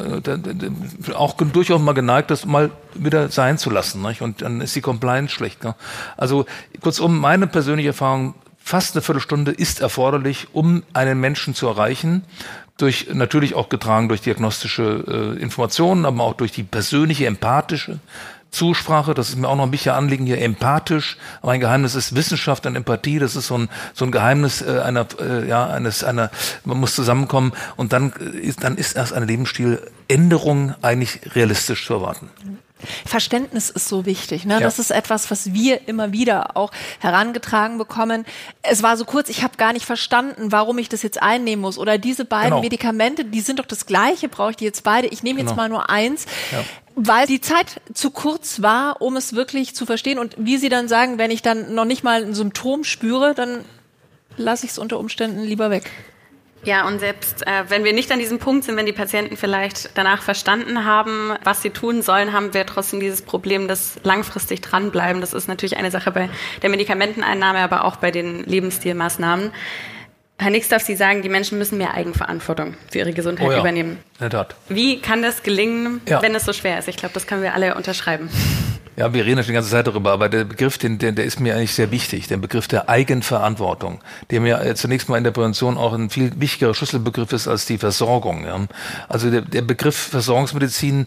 äh, auch durchaus mal geneigt, das mal wieder sein zu lassen. Nicht? Und dann ist die Compliance schlecht. Ne? Also kurzum, meine persönliche Erfahrung, fast eine Viertelstunde ist erforderlich, um einen Menschen zu erreichen. Durch, natürlich auch getragen durch diagnostische äh, Informationen, aber auch durch die persönliche, empathische Zusprache, das ist mir auch noch ein bisschen Anliegen hier, empathisch. Aber ein Geheimnis ist Wissenschaft und Empathie. Das ist so ein so ein Geheimnis äh, einer äh, ja eines einer. Man muss zusammenkommen und dann ist dann ist erst eine Lebensstiländerung eigentlich realistisch zu erwarten. Verständnis ist so wichtig, ne? Ja. Das ist etwas, was wir immer wieder auch herangetragen bekommen. Es war so kurz, ich habe gar nicht verstanden, warum ich das jetzt einnehmen muss. Oder diese beiden Genau. Medikamente, die sind doch das Gleiche, brauche ich die jetzt beide? Ich nehme jetzt Genau. mal nur eins. Ja. Weil die Zeit zu kurz war, um es wirklich zu verstehen. Und wie Sie dann sagen, wenn ich dann noch nicht mal ein Symptom spüre, dann lasse ich es unter Umständen lieber weg. Ja, und selbst äh, wenn wir nicht an diesem Punkt sind, wenn die Patienten vielleicht danach verstanden haben, was sie tun sollen, haben wir trotzdem dieses Problem des langfristig dranbleiben. Das ist natürlich eine Sache bei der Medikamenteneinnahme, aber auch bei den Lebensstilmaßnahmen. Herr Nixdorf, Sie sagen, die Menschen müssen mehr Eigenverantwortung für ihre Gesundheit Oh ja, übernehmen. in der Tat. Wie kann das gelingen, Ja. wenn es so schwer ist? Ich glaube, das können wir alle unterschreiben. Ja, wir reden natürlich die ganze Zeit darüber, aber der Begriff, den, der, der ist mir eigentlich sehr wichtig, der Begriff der Eigenverantwortung, der mir äh, zunächst mal in der Prävention auch ein viel wichtigerer Schlüsselbegriff ist als die Versorgung. Ja. Also der, der Begriff Versorgungsmedizin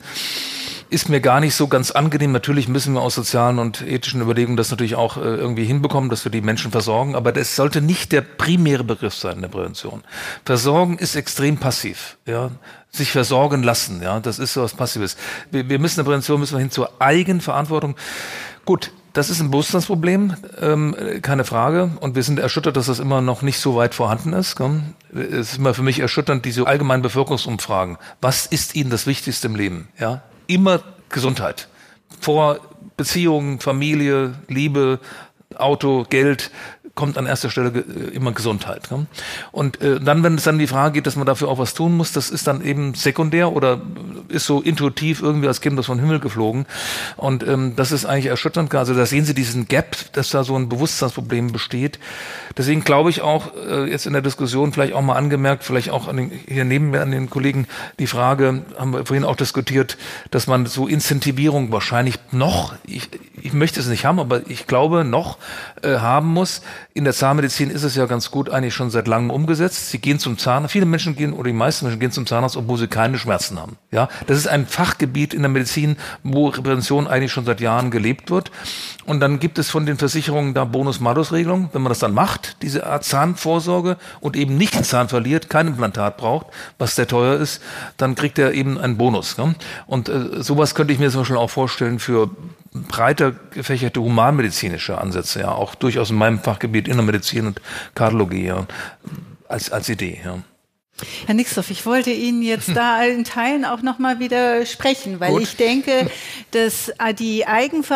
ist mir gar nicht so ganz angenehm. Natürlich müssen wir aus sozialen und ethischen Überlegungen das natürlich auch äh, irgendwie hinbekommen, dass wir die Menschen versorgen, aber das sollte nicht der primäre Begriff sein in der Prävention. Versorgen ist extrem passiv, ja. Sich versorgen lassen, ja, das ist so was Passives. Wir, wir müssen in der Prävention müssen wir hin zur Eigenverantwortung. Gut, das ist ein Bewusstseinsproblem, ähm, keine Frage. Und wir sind erschüttert, dass das immer noch nicht so weit vorhanden ist. Gell? Es ist immer für mich erschütternd, diese allgemeinen Bevölkerungsumfragen. Was ist Ihnen das Wichtigste im Leben? Ja, immer Gesundheit. Vor Beziehungen, Familie, Liebe, Auto, Geld kommt an erster Stelle immer Gesundheit. Ne? Und äh, dann, wenn es dann die Frage geht, dass man dafür auch was tun muss, das ist dann eben sekundär oder ist so intuitiv irgendwie als Kind aus vom Himmel geflogen. Und ähm, das ist eigentlich erschütternd. Also da sehen Sie diesen Gap, dass da so ein Bewusstseinsproblem besteht. Deswegen glaube ich auch, äh, jetzt in der Diskussion vielleicht auch mal angemerkt, vielleicht auch an den, hier neben mir an den Kollegen, die Frage, haben wir vorhin auch diskutiert, dass man so Incentivierung wahrscheinlich noch, ich, ich möchte es nicht haben, aber ich glaube noch äh, haben muss. In der Zahnmedizin ist es ja ganz gut eigentlich schon seit langem umgesetzt. Sie gehen zum Zahnarzt. Viele Menschen gehen, oder die meisten Menschen gehen zum Zahnarzt, obwohl sie keine Schmerzen haben. Ja, das ist ein Fachgebiet in der Medizin, wo Prävention eigentlich schon seit Jahren gelebt wird. Und dann gibt es von den Versicherungen da Bonus-Malus-Regelungen. Wenn man das dann macht, diese Art Zahnvorsorge und eben nicht den Zahn verliert, kein Implantat braucht, was sehr teuer ist, dann kriegt er eben einen Bonus. Ne? Und äh, sowas könnte ich mir zum Beispiel auch vorstellen für breiter gefächerte humanmedizinische Ansätze, ja, auch durchaus in meinem Fachgebiet Innermedizin und Kardiologie. Ja. als, als Idee, ja. Herr Nixdorf, ich wollte Ihnen jetzt da in Teilen auch nochmal widersprechen, weil Gut. ich denke, dass die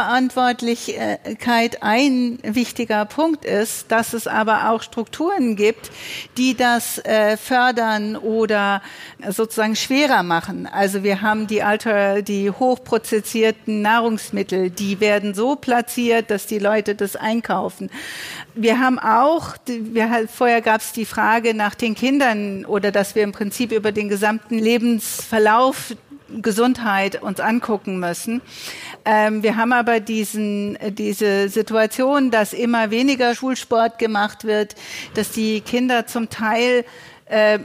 Eigenverantwortlichkeit ein wichtiger Punkt ist, dass es aber auch Strukturen gibt, die das äh, fördern oder sozusagen schwerer machen. Also wir haben die Alter, die hochprozessierten Nahrungsmittel, die werden so platziert, dass die Leute das einkaufen. Wir haben auch, wir, vorher gab es die Frage nach den Kindern oder dass wir im Prinzip über den gesamten Lebensverlauf Gesundheit uns angucken müssen. Ähm, wir haben aber diesen, diese Situation, dass immer weniger Schulsport gemacht wird, dass die Kinder zum Teil äh,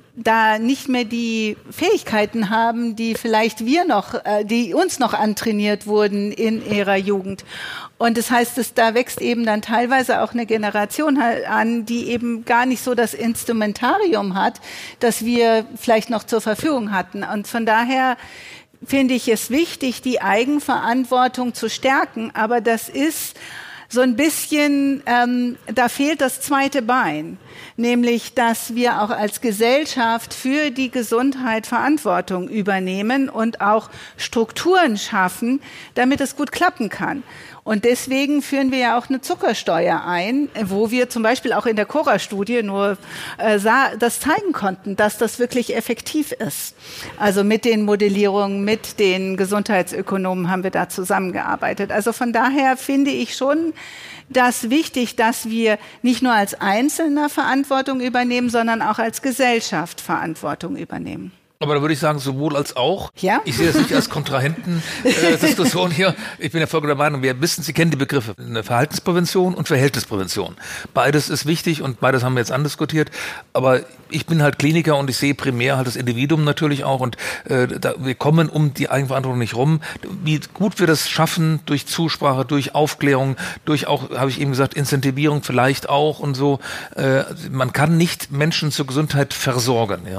da nicht mehr die Fähigkeiten haben, die vielleicht wir noch, äh, die uns noch antrainiert wurden in ihrer Jugend. Und das heißt, dass da wächst eben dann teilweise auch eine Generation an, die eben gar nicht so das Instrumentarium hat, das wir vielleicht noch zur Verfügung hatten. Und von daher finde ich es wichtig, die Eigenverantwortung zu stärken. Aber das ist so ein bisschen, ähm, da fehlt das zweite Bein, nämlich, dass wir auch als Gesellschaft für die Gesundheit Verantwortung übernehmen und auch Strukturen schaffen, damit es gut klappen kann. Und deswegen führen wir ja auch eine Zuckersteuer ein, wo wir zum Beispiel auch in der Cora-Studie nur äh, sah, das zeigen konnten, dass das wirklich effektiv ist. Also mit den Modellierungen, mit den Gesundheitsökonomen haben wir da zusammengearbeitet. Also von daher finde ich schon das wichtig, dass wir nicht nur als Einzelner Verantwortung übernehmen, sondern auch als Gesellschaft Verantwortung übernehmen. Aber da würde ich sagen, sowohl als auch. Ja? Ich sehe das nicht als Kontrahenten-Diskussion äh, hier. Ich bin ja vollkommen der Meinung, wir wissen, Sie kennen die Begriffe. Eine Verhaltensprävention und Verhältnisprävention. Beides ist wichtig und beides haben wir jetzt andiskutiert. Aber ich bin halt Kliniker und ich sehe primär halt das Individuum natürlich auch. Und äh, da, wir kommen um die Eigenverantwortung nicht rum. Wie gut wir das schaffen, durch Zusprache, durch Aufklärung, durch auch, habe ich eben gesagt, Incentivierung vielleicht auch und so. Äh, man kann nicht Menschen zur Gesundheit versorgen, ja.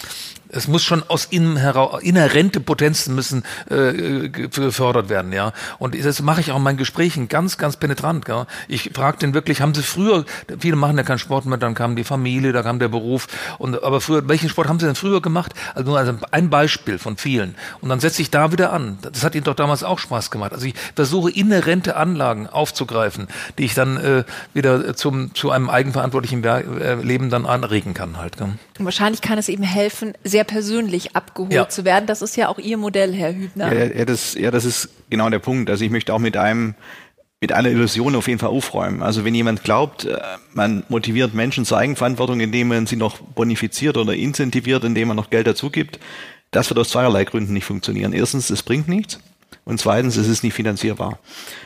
Es muss schon aus innen heraus, inhärente Potenzen müssen äh, gefördert werden, ja. Und das mache ich auch in meinen Gesprächen ganz, ganz penetrant, ja. Ich frage den wirklich, haben Sie früher, viele machen ja keinen Sport mehr, dann kam die Familie, da kam der Beruf. Und aber früher, welchen Sport haben Sie denn früher gemacht? Also nur also ein Beispiel von vielen. Und dann setze ich da wieder an. Das hat Ihnen doch damals auch Spaß gemacht. Also ich versuche inhärente Anlagen aufzugreifen, die ich dann äh, wieder zum zu einem eigenverantwortlichen Leben dann anregen kann halt. Ja. Und wahrscheinlich kann es eben helfen, sehr persönlich abgeholt ja. zu werden. Das ist ja auch Ihr Modell, Herr Hübner. Ja, ja, das, ja, das ist genau der Punkt. Also ich möchte auch mit einem, mit einer Illusion auf jeden Fall aufräumen. Also wenn jemand glaubt, man motiviert Menschen zur Eigenverantwortung, indem man sie noch bonifiziert oder incentiviert, indem man noch Geld dazu gibt, das wird aus zweierlei Gründen nicht funktionieren. Erstens, es bringt nichts. Und zweitens, es ist nicht finanzierbar.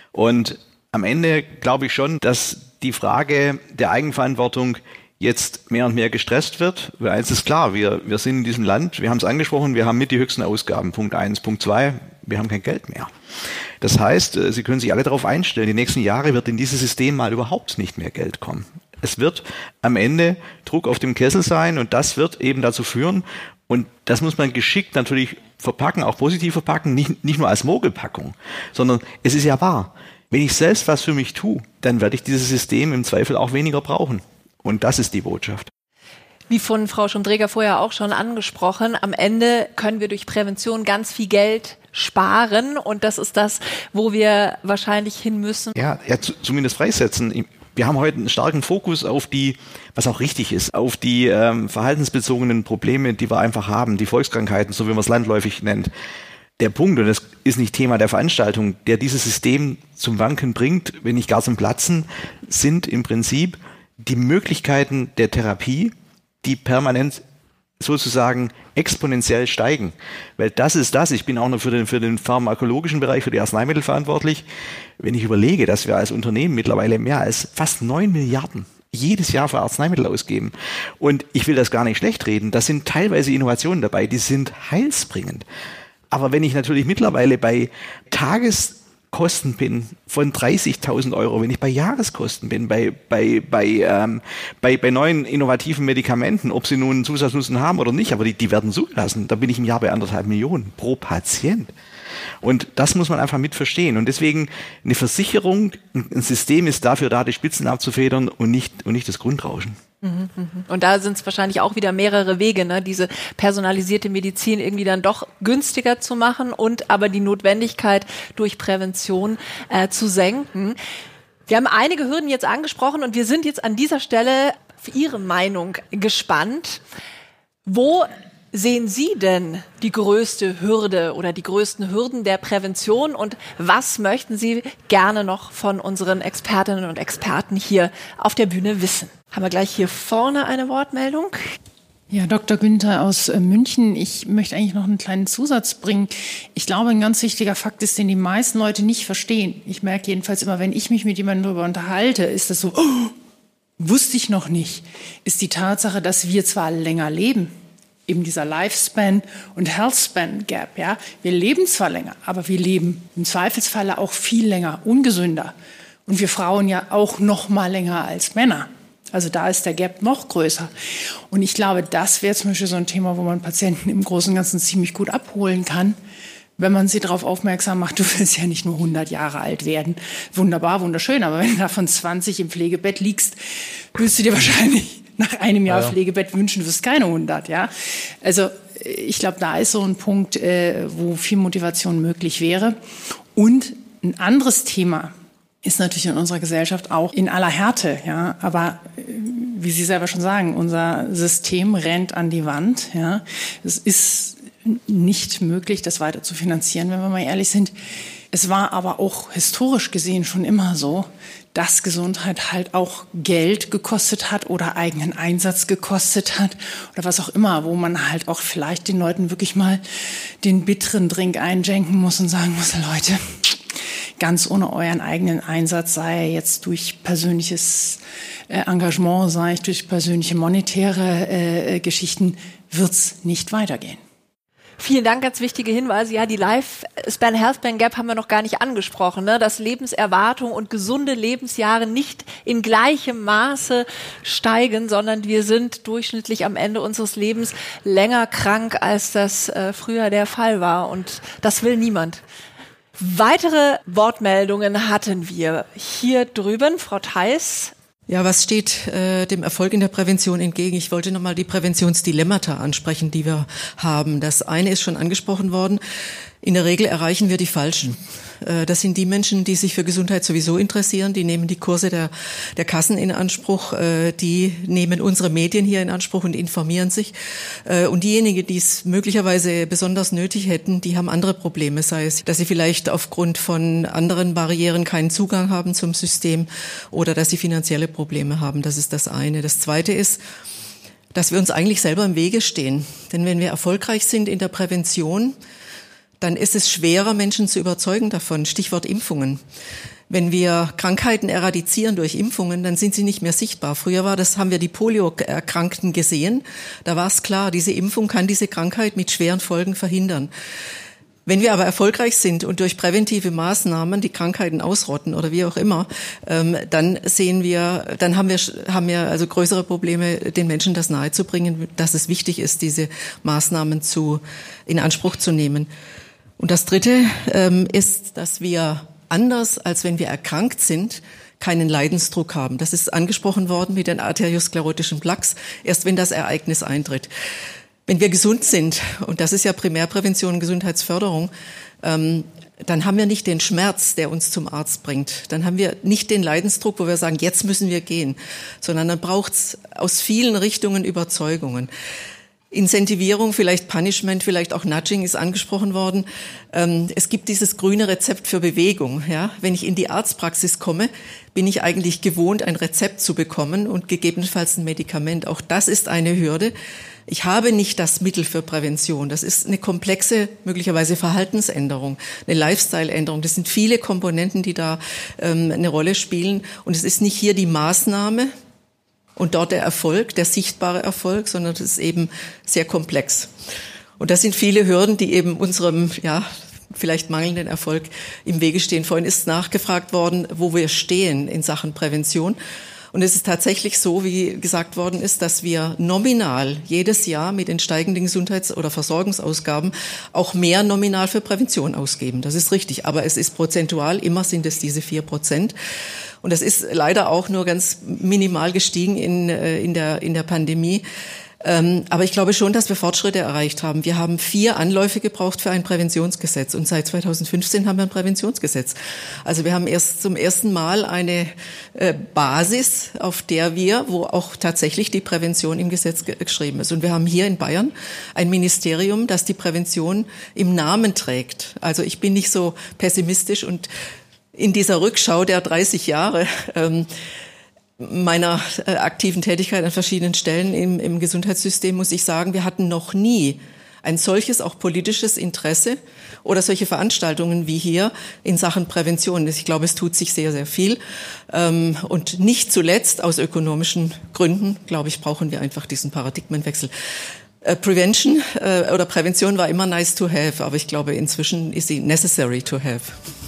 Und am Ende glaube ich schon, dass die Frage der Eigenverantwortung jetzt mehr und mehr gestresst wird. Weil eins ist klar, wir, wir sind in diesem Land, wir haben es angesprochen, wir haben mit die höchsten Ausgaben. Punkt eins. Punkt zwei, wir haben kein Geld mehr. Das heißt, Sie können sich alle darauf einstellen, die nächsten Jahre wird in dieses System mal überhaupt nicht mehr Geld kommen. Es wird am Ende Druck auf dem Kessel sein und das wird eben dazu führen, und das muss man geschickt natürlich verpacken, auch positiv verpacken, nicht, nicht nur als Mogelpackung, sondern es ist ja wahr. Wenn ich selbst was für mich tue, dann werde ich dieses System im Zweifel auch weniger brauchen. Und das ist die Botschaft. Wie von Frau Schumdreger vorher auch schon angesprochen, am Ende können wir durch Prävention ganz viel Geld sparen und das ist das, wo wir wahrscheinlich hin müssen. Ja, ja zu, zumindest freisetzen. Wir haben heute einen starken Fokus auf die, was auch richtig ist, auf die ähm, verhaltensbezogenen Probleme, die wir einfach haben, die Volkskrankheiten, so wie man es landläufig nennt. Der Punkt, und das ist nicht Thema der Veranstaltung, der dieses System zum Wanken bringt, wenn nicht gar zum Platzen, sind im Prinzip die Möglichkeiten der Therapie, die permanent sozusagen exponentiell steigen. Weil das ist das, ich bin auch noch für den, für den pharmakologischen Bereich, für die Arzneimittel verantwortlich. Wenn ich überlege, dass wir als Unternehmen mittlerweile mehr als fast neun Milliarden jedes Jahr für Arzneimittel ausgeben. Und ich will das gar nicht schlecht reden, da sind teilweise Innovationen dabei, die sind heilsbringend. Aber wenn ich natürlich mittlerweile bei Tages Kosten bin von dreißigtausend Euro, wenn ich bei Jahreskosten bin, bei, bei, bei, ähm, bei, bei neuen innovativen Medikamenten, ob sie nun einen Zusatznutzen haben oder nicht, aber die, die werden zugelassen, da bin ich im Jahr bei anderthalb Millionen pro Patient. Und das muss man einfach mit verstehen. Und deswegen eine Versicherung, ein System ist dafür da, die Spitzen abzufedern und nicht, und nicht das Grundrauschen. Und da sind es wahrscheinlich auch wieder mehrere Wege, ne? Diese personalisierte Medizin irgendwie dann doch günstiger zu machen und aber die Notwendigkeit durch Prävention äh, zu senken. Wir haben einige Hürden jetzt angesprochen und wir sind jetzt an dieser Stelle für Ihre Meinung gespannt. Wo sehen Sie denn die größte Hürde oder die größten Hürden der Prävention und was möchten Sie gerne noch von unseren Expertinnen und Experten hier auf der Bühne wissen? Haben wir gleich hier vorne eine Wortmeldung? Ja, Doktor Günther aus äh, München. Ich möchte eigentlich noch einen kleinen Zusatz bringen. Ich glaube, ein ganz wichtiger Fakt ist, den die meisten Leute nicht verstehen. Ich merke jedenfalls immer, wenn ich mich mit jemandem darüber unterhalte, ist das so, oh, wusste ich noch nicht, ist die Tatsache, dass wir zwar länger leben, eben dieser Lifespan und Healthspan Gap, ja. Wir leben zwar länger, aber wir leben im Zweifelsfalle auch viel länger, ungesünder. Und wir Frauen ja auch noch mal länger als Männer. Also da ist der Gap noch größer. Und ich glaube, das wäre zum Beispiel so ein Thema, wo man Patienten im Großen und Ganzen ziemlich gut abholen kann, wenn man sie darauf aufmerksam macht, du willst ja nicht nur hundert Jahre alt werden. Wunderbar, wunderschön, aber wenn du davon zwanzig im Pflegebett liegst, willst du dir wahrscheinlich nach einem Jahr ja. Pflegebett wünschen, du wirst keine hundert. Ja? Also ich glaube, da ist so ein Punkt, äh, wo viel Motivation möglich wäre. Und ein anderes Thema ist natürlich in unserer Gesellschaft auch in aller Härte, ja. Aber wie Sie selber schon sagen, unser System rennt an die Wand, ja. Es ist nicht möglich, das weiter zu finanzieren, wenn wir mal ehrlich sind. Es war aber auch historisch gesehen schon immer so, dass Gesundheit halt auch Geld gekostet hat oder eigenen Einsatz gekostet hat oder was auch immer, wo man halt auch vielleicht den Leuten wirklich mal den bitteren Drink einschenken muss und sagen muss, Leute, ganz ohne euren eigenen Einsatz, sei er jetzt durch persönliches äh, Engagement, sei es durch persönliche monetäre äh, Geschichten, wird's nicht weitergehen. Vielen Dank, ganz wichtige Hinweise. Ja, die Lifespan Healthspan Gap haben wir noch gar nicht angesprochen, ne? Dass Lebenserwartung und gesunde Lebensjahre nicht in gleichem Maße steigen, sondern wir sind durchschnittlich am Ende unseres Lebens länger krank, als das äh, früher der Fall war. Und das will niemand. Weitere Wortmeldungen hatten wir hier drüben. Frau Theis. Ja, was steht äh, dem Erfolg in der Prävention entgegen? Ich wollte nochmal die Präventionsdilemmata ansprechen, die wir haben. Das eine ist schon angesprochen worden. In der Regel erreichen wir die Falschen. Äh, das sind die Menschen, die sich für Gesundheit sowieso interessieren. Die nehmen die Kurse der, der Kassen in Anspruch. Äh, die nehmen unsere Medien hier in Anspruch und informieren sich. Äh, und diejenigen, die es möglicherweise besonders nötig hätten, die haben andere Probleme. Sei es, dass sie vielleicht aufgrund von anderen Barrieren keinen Zugang haben zum System oder dass sie finanzielle Probleme haben. Das ist das eine. Das zweite ist, dass wir uns eigentlich selber im Wege stehen. Denn wenn wir erfolgreich sind in der Prävention, dann ist es schwerer, Menschen zu überzeugen davon. Stichwort Impfungen. Wenn wir Krankheiten eradizieren durch Impfungen, dann sind sie nicht mehr sichtbar. Früher war das, haben wir die Polio-Erkrankten gesehen. Da war es klar, diese Impfung kann diese Krankheit mit schweren Folgen verhindern. Wenn wir aber erfolgreich sind und durch präventive Maßnahmen die Krankheiten ausrotten oder wie auch immer, ähm, dann sehen wir, dann haben wir, haben wir also größere Probleme, den Menschen das nahezubringen, dass es wichtig ist, diese Maßnahmen zu, in Anspruch zu nehmen. Und das Dritte ähm, ist, dass wir anders, als wenn wir erkrankt sind, keinen Leidensdruck haben. Das ist angesprochen worden mit den arteriosklerotischen Plaques, erst wenn das Ereignis eintritt. Wenn wir gesund sind, und das ist ja Primärprävention und Gesundheitsförderung, ähm, dann haben wir nicht den Schmerz, der uns zum Arzt bringt. Dann haben wir nicht den Leidensdruck, wo wir sagen, jetzt müssen wir gehen, sondern dann braucht's aus vielen Richtungen Überzeugungen. Incentivierung, vielleicht Punishment, vielleicht auch Nudging ist angesprochen worden. Ähm, es gibt dieses grüne Rezept für Bewegung. Ja? Wenn ich in die Arztpraxis komme, bin ich eigentlich gewohnt, ein Rezept zu bekommen und gegebenenfalls ein Medikament. Auch das ist eine Hürde. Ich habe nicht das Mittel für Prävention. Das ist eine komplexe, möglicherweise Verhaltensänderung, eine Lifestyle-Änderung. Das sind viele Komponenten, die da ähm, eine Rolle spielen. Und es ist nicht hier die Maßnahme und dort der Erfolg, der sichtbare Erfolg, sondern das ist eben sehr komplex. Und das sind viele Hürden, die eben unserem, ja, vielleicht mangelnden Erfolg im Wege stehen. Vorhin ist nachgefragt worden, wo wir stehen in Sachen Prävention. Und es ist tatsächlich so, wie gesagt worden ist, dass wir nominal jedes Jahr mit den steigenden Gesundheits- oder Versorgungsausgaben auch mehr nominal für Prävention ausgeben. Das ist richtig. Aber es ist prozentual, immer sind es diese vier Prozent. Und das ist leider auch nur ganz minimal gestiegen in, in der, in der Pandemie. Ähm, aber ich glaube schon, dass wir Fortschritte erreicht haben. Wir haben vier Anläufe gebraucht für ein Präventionsgesetz und seit zweitausendfünfzehn haben wir ein Präventionsgesetz. Also wir haben erst zum ersten Mal eine äh, Basis, auf der wir, wo auch tatsächlich die Prävention im Gesetz ge- geschrieben ist. Und wir haben hier in Bayern ein Ministerium, das die Prävention im Namen trägt. Also ich bin nicht so pessimistisch und in dieser Rückschau der dreißig Jahre ähm, meiner äh, aktiven Tätigkeit an verschiedenen Stellen im, im Gesundheitssystem muss ich sagen, wir hatten noch nie ein solches auch politisches Interesse oder solche Veranstaltungen wie hier in Sachen Prävention. Ich glaube, es tut sich sehr, sehr viel. Ähm, und nicht zuletzt aus ökonomischen Gründen, glaube ich, brauchen wir einfach diesen Paradigmenwechsel. Äh, Prevention äh, oder Prävention war immer nice to have, aber ich glaube, inzwischen ist sie necessary to have.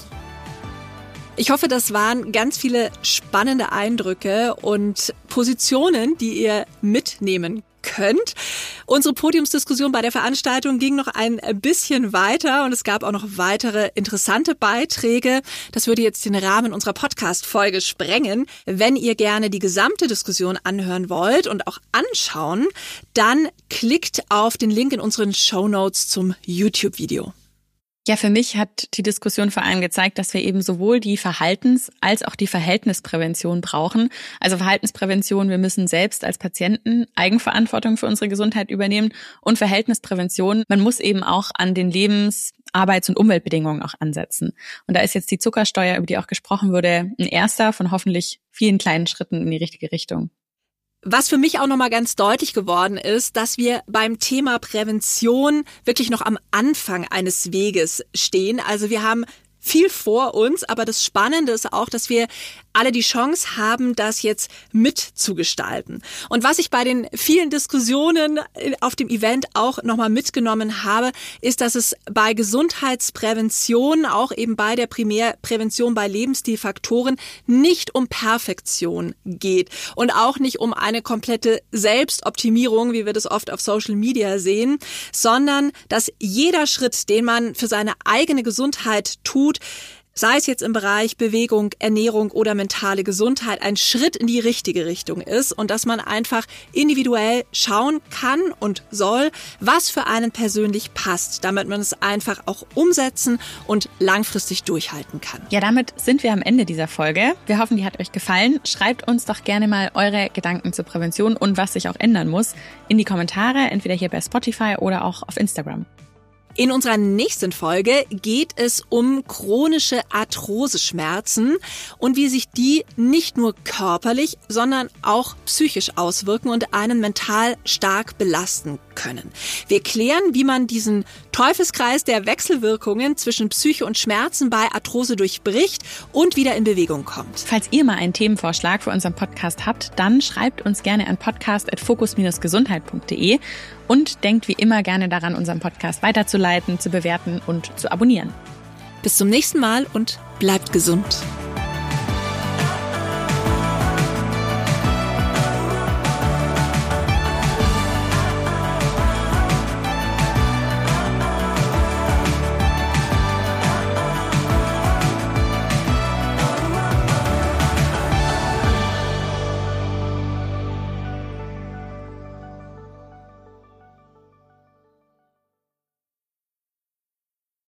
Ich hoffe, das waren ganz viele spannende Eindrücke und Positionen, die ihr mitnehmen könnt. Unsere Podiumsdiskussion bei der Veranstaltung ging noch ein bisschen weiter und es gab auch noch weitere interessante Beiträge. Das würde jetzt den Rahmen unserer Podcast-Folge sprengen. Wenn ihr gerne die gesamte Diskussion anhören wollt und auch anschauen, dann klickt auf den Link in unseren Shownotes zum YouTube-Video. Ja, für mich hat die Diskussion vor allem gezeigt, dass wir eben sowohl die Verhaltens- als auch die Verhältnisprävention brauchen. Also Verhaltensprävention, wir müssen selbst als Patienten Eigenverantwortung für unsere Gesundheit übernehmen und Verhältnisprävention, man muss eben auch an den Lebens-, Arbeits- und Umweltbedingungen auch ansetzen. Und da ist jetzt die Zuckersteuer, über die auch gesprochen wurde, ein erster von hoffentlich vielen kleinen Schritten in die richtige Richtung. Was für mich auch nochmal ganz deutlich geworden ist, dass wir beim Thema Prävention wirklich noch am Anfang eines Weges stehen. Also wir haben viel vor uns, aber das Spannende ist auch, dass wir alle die Chance haben, das jetzt mitzugestalten. Und was ich bei den vielen Diskussionen auf dem Event auch nochmal mitgenommen habe, ist, dass es bei Gesundheitsprävention, auch eben bei der Primärprävention bei Lebensstilfaktoren, nicht um Perfektion geht und auch nicht um eine komplette Selbstoptimierung, wie wir das oft auf Social Media sehen, sondern dass jeder Schritt, den man für seine eigene Gesundheit tut, sei es jetzt im Bereich Bewegung, Ernährung oder mentale Gesundheit, ein Schritt in die richtige Richtung ist und dass man einfach individuell schauen kann und soll, was für einen persönlich passt, damit man es einfach auch umsetzen und langfristig durchhalten kann. Ja, damit sind wir am Ende dieser Folge. Wir hoffen, die hat euch gefallen. Schreibt uns doch gerne mal eure Gedanken zur Prävention und was sich auch ändern muss in die Kommentare, entweder hier bei Spotify oder auch auf Instagram. In unserer nächsten Folge geht es um chronische Arthroseschmerzen und wie sich die nicht nur körperlich, sondern auch psychisch auswirken und einen mental stark belasten können. Wir klären, wie man diesen Teufelskreis der Wechselwirkungen zwischen Psyche und Schmerzen bei Arthrose durchbricht und wieder in Bewegung kommt. Falls ihr mal einen Themenvorschlag für unseren Podcast habt, dann schreibt uns gerne an podcast at focus dash gesundheit punkt de und denkt wie immer gerne daran, unseren Podcast weiterzuleiten, zu bewerten und zu abonnieren. Bis zum nächsten Mal und bleibt gesund.